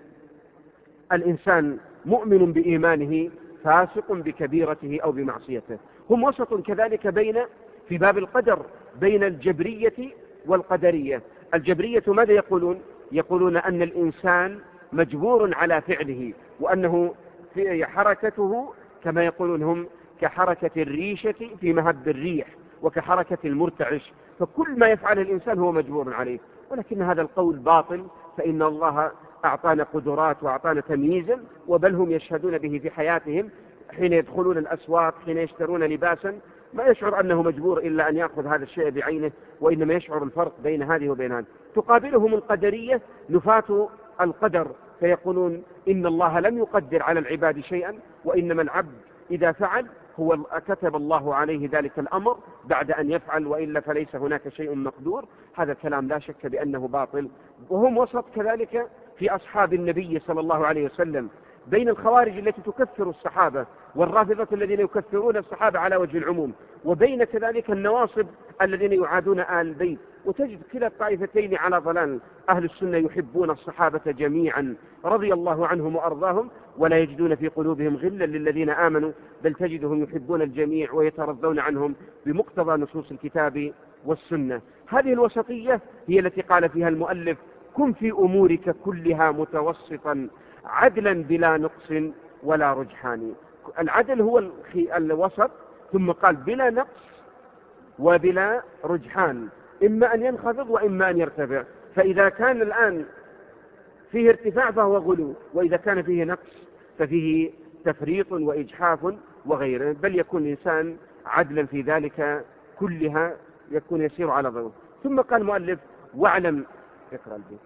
الإنسان مؤمن بإيمانه فاسق بكبيرته أو بمعصيته. هم وسط كذلك في باب القدر بين الجبرية والقدرية. الجبرية ماذا يقولون؟ يقولون أن الإنسان مجبور على فعله، وأنه في حركته كما يقولون هم كحركة الريشة في مهب الريح وكحركة المرتعش، فكل ما يفعل الإنسان هو مجبور عليه. ولكن هذا القول باطل، فإن الله أعطانا قدرات وأعطانا تمييزا، وبل هم يشهدون به في حياتهم حين يدخلون الأسواق، حين يشترون لباسا، ما يشعر أنه مجبور إلا أن يأخذ هذا الشيء بعينه، وإنما يشعر الفرق بين هذه وبين هذه. تقابلهم القدرية نفاة القدر، فيقولون إن الله لم يقدر على العباد شيئا، وإنما العبد إذا فعل هو كتب الله عليه ذلك الأمر بعد أن يفعل، وإلا فليس هناك شيء مقدور. هذا الكلام لا شك بأنه باطل. وهم وسط كذلك في أصحاب النبي صلى الله عليه وسلم بين الخوارج التي تكفر الصحابة والرافضة الذين يكفرون الصحابة على وجه العموم، وبين كذلك النواصب الذين يعادون آل البيت. وتجد كلا الطائفتين على ضلال. أهل السنة يحبون الصحابة جميعا رضي الله عنهم وأرضاهم، ولا يجدون في قلوبهم غلا للذين آمنوا، بل تجدهم يحبون الجميع ويترضون عنهم بمقتضى نصوص الكتاب والسنة. هذه الوسطية هي التي قال فيها المؤلف كن في أمورك كلها متوسطا عدلا بلا نقص ولا رجحان. العدل هو الوسط، ثم قال بلا نقص وبلا رجحان، إما أن ينخفض وإما أن يرتفع. فإذا كان الآن فيه ارتفاع فهو غلو، وإذا كان فيه نقص ففيه تفريط وإجحاف وغيره، بل يكون الإنسان عدلا في ذلك كلها، يكون يسير على ضوء. ثم قال المؤلف واعلم، اقرأ البيت،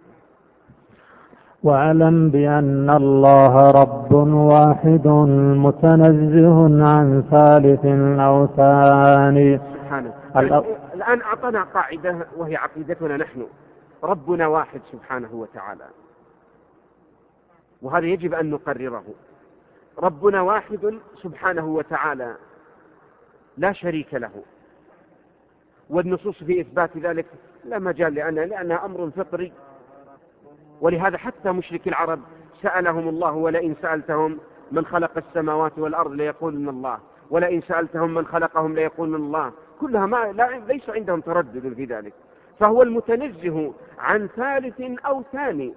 واعلم بأن الله رب واحد متنزه عن ثالث أو ثاني. سبحانه. الآن أعطانا قاعدة وهي عقيدتنا نحن، ربنا واحد سبحانه وتعالى، وهذا يجب أن نقرره. ربنا واحد سبحانه وتعالى لا شريك له، والنصوص في إثبات ذلك لا مجال لأنها أمر فطري. ولهذا حتى مشرك العرب سألهم الله: ولئن سألتهم من خلق السماوات والأرض ليقولن الله، ولئن سألتهم من خلقهم ليقولن الله. كلها ليس عندهم تردد في ذلك. فهو المتنزه عن ثالث أو ثاني.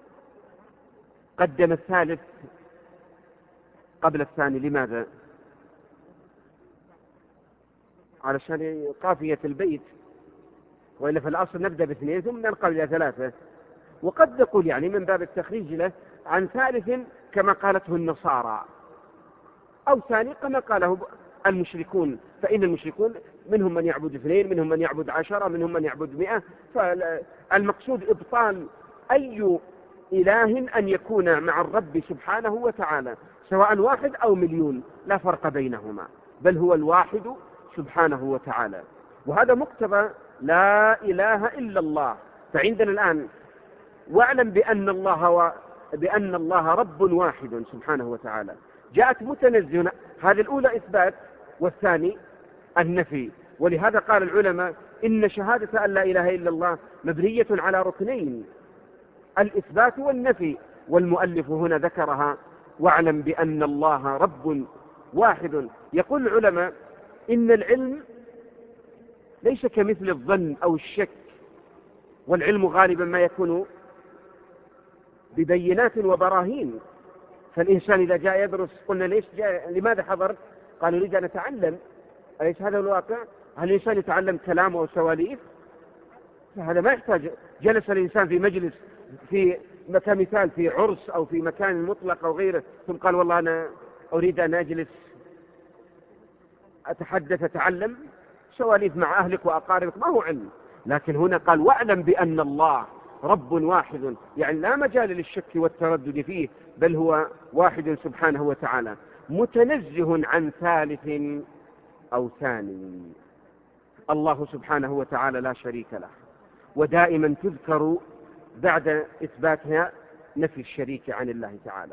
قدم الثالث قبل الثاني، لماذا؟ علشان قافية البيت، وإلا في الأصل نبدأ باثنين ثم ننقل إلى ثلاثة. وقد نقول يعني من باب التخريج له عن ثالث كما قالته النصارى، أو ثاني كما قاله المشركون، فإن المشركون منهم من يعبد 2، منهم من يعبد 10، منهم من يعبد 100. فالمقصود إبطال أي إله أن يكون مع الرب سبحانه وتعالى، سواء 1 أو 1,000,000 لا فرق بينهما، بل هو الواحد سبحانه وتعالى. وهذا مقتضى لا إله إلا الله. فعندنا الآن: واعلم بأن الله رب واحد سبحانه وتعالى. جاءت متنزهة، هذه الأولى إثبات، والثاني النفي. ولهذا قال العلماء: إن شهادة أن لا إله إلا الله مبنية على ركنين، الإثبات والنفي. والمؤلف هنا ذكرها: واعلم بأن الله رب واحد. يقول العلماء: إن العلم ليس كمثل الظن أو الشك، والعلم غالبا ما يكون ببينات وبراهين. فالإنسان إذا جاء يدرس قلنا: لماذا حضرت؟ قال: نريد أن نتعلم. أليس هذا الواقع؟ هل الإنسان يتعلم كلام وسواليف؟ هذا ما يحتاج. جلس الإنسان في مجلس، في كمثال في عرس أو في مكان مطلق أو غيره، ثم قال: والله أنا أريد أن أجلس أتحدث أتعلم سواليف مع أهلك وأقاربك، ما هو علم. لكن هنا قال: واعلم بأن الله رب واحد، يعني لا مجال للشك والتردد فيه، بل هو واحد سبحانه وتعالى، متنزه عن ثالث أو ثاني. الله سبحانه وتعالى لا شريك له، ودائما تذكر بعد إثباتها نفي الشريك عن الله تعالى.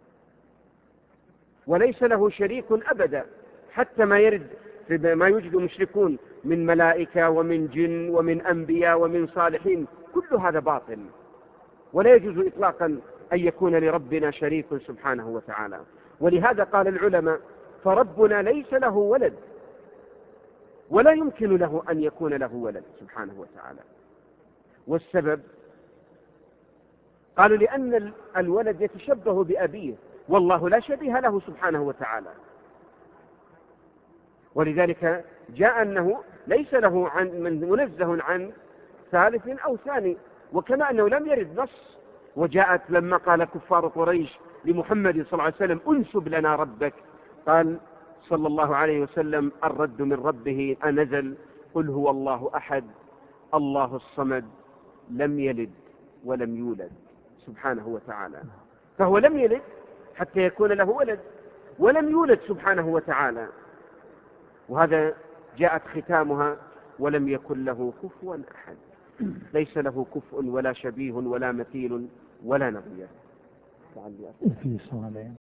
وليس له شريك أبدا، حتى ما يرد في ما يوجد مشركون من ملائكة ومن جن ومن أنبياء ومن صالحين، كل هذا باطل. ولا يجوز إطلاقا أن يكون لربنا شريك سبحانه وتعالى. ولهذا قال العلماء: فربنا ليس له ولد، ولا يمكن له أن يكون له ولد سبحانه وتعالى. والسبب قالوا: لأن الولد يتشبه بأبيه، والله لا شبيه له سبحانه وتعالى. ولذلك جاء أنه ليس له منزه عن ثالث أو ثاني. وكما أنه لم يرد نص. وجاءت لما قال كفار قريش لمحمد صلى الله عليه وسلم: انسب لنا ربك، قال صلى الله عليه وسلم: الرد من ربه أنزل: قل هو الله أحد الله الصمد لم يلد ولم يولد سبحانه وتعالى. فهو لم يلد حتى يكون له ولد، ولم يولد سبحانه وتعالى. وهذا جاءت ختامها: ولم يكن له كفوا أحد. ليس له كفء ولا شبيه ولا مثيل ولا نظير.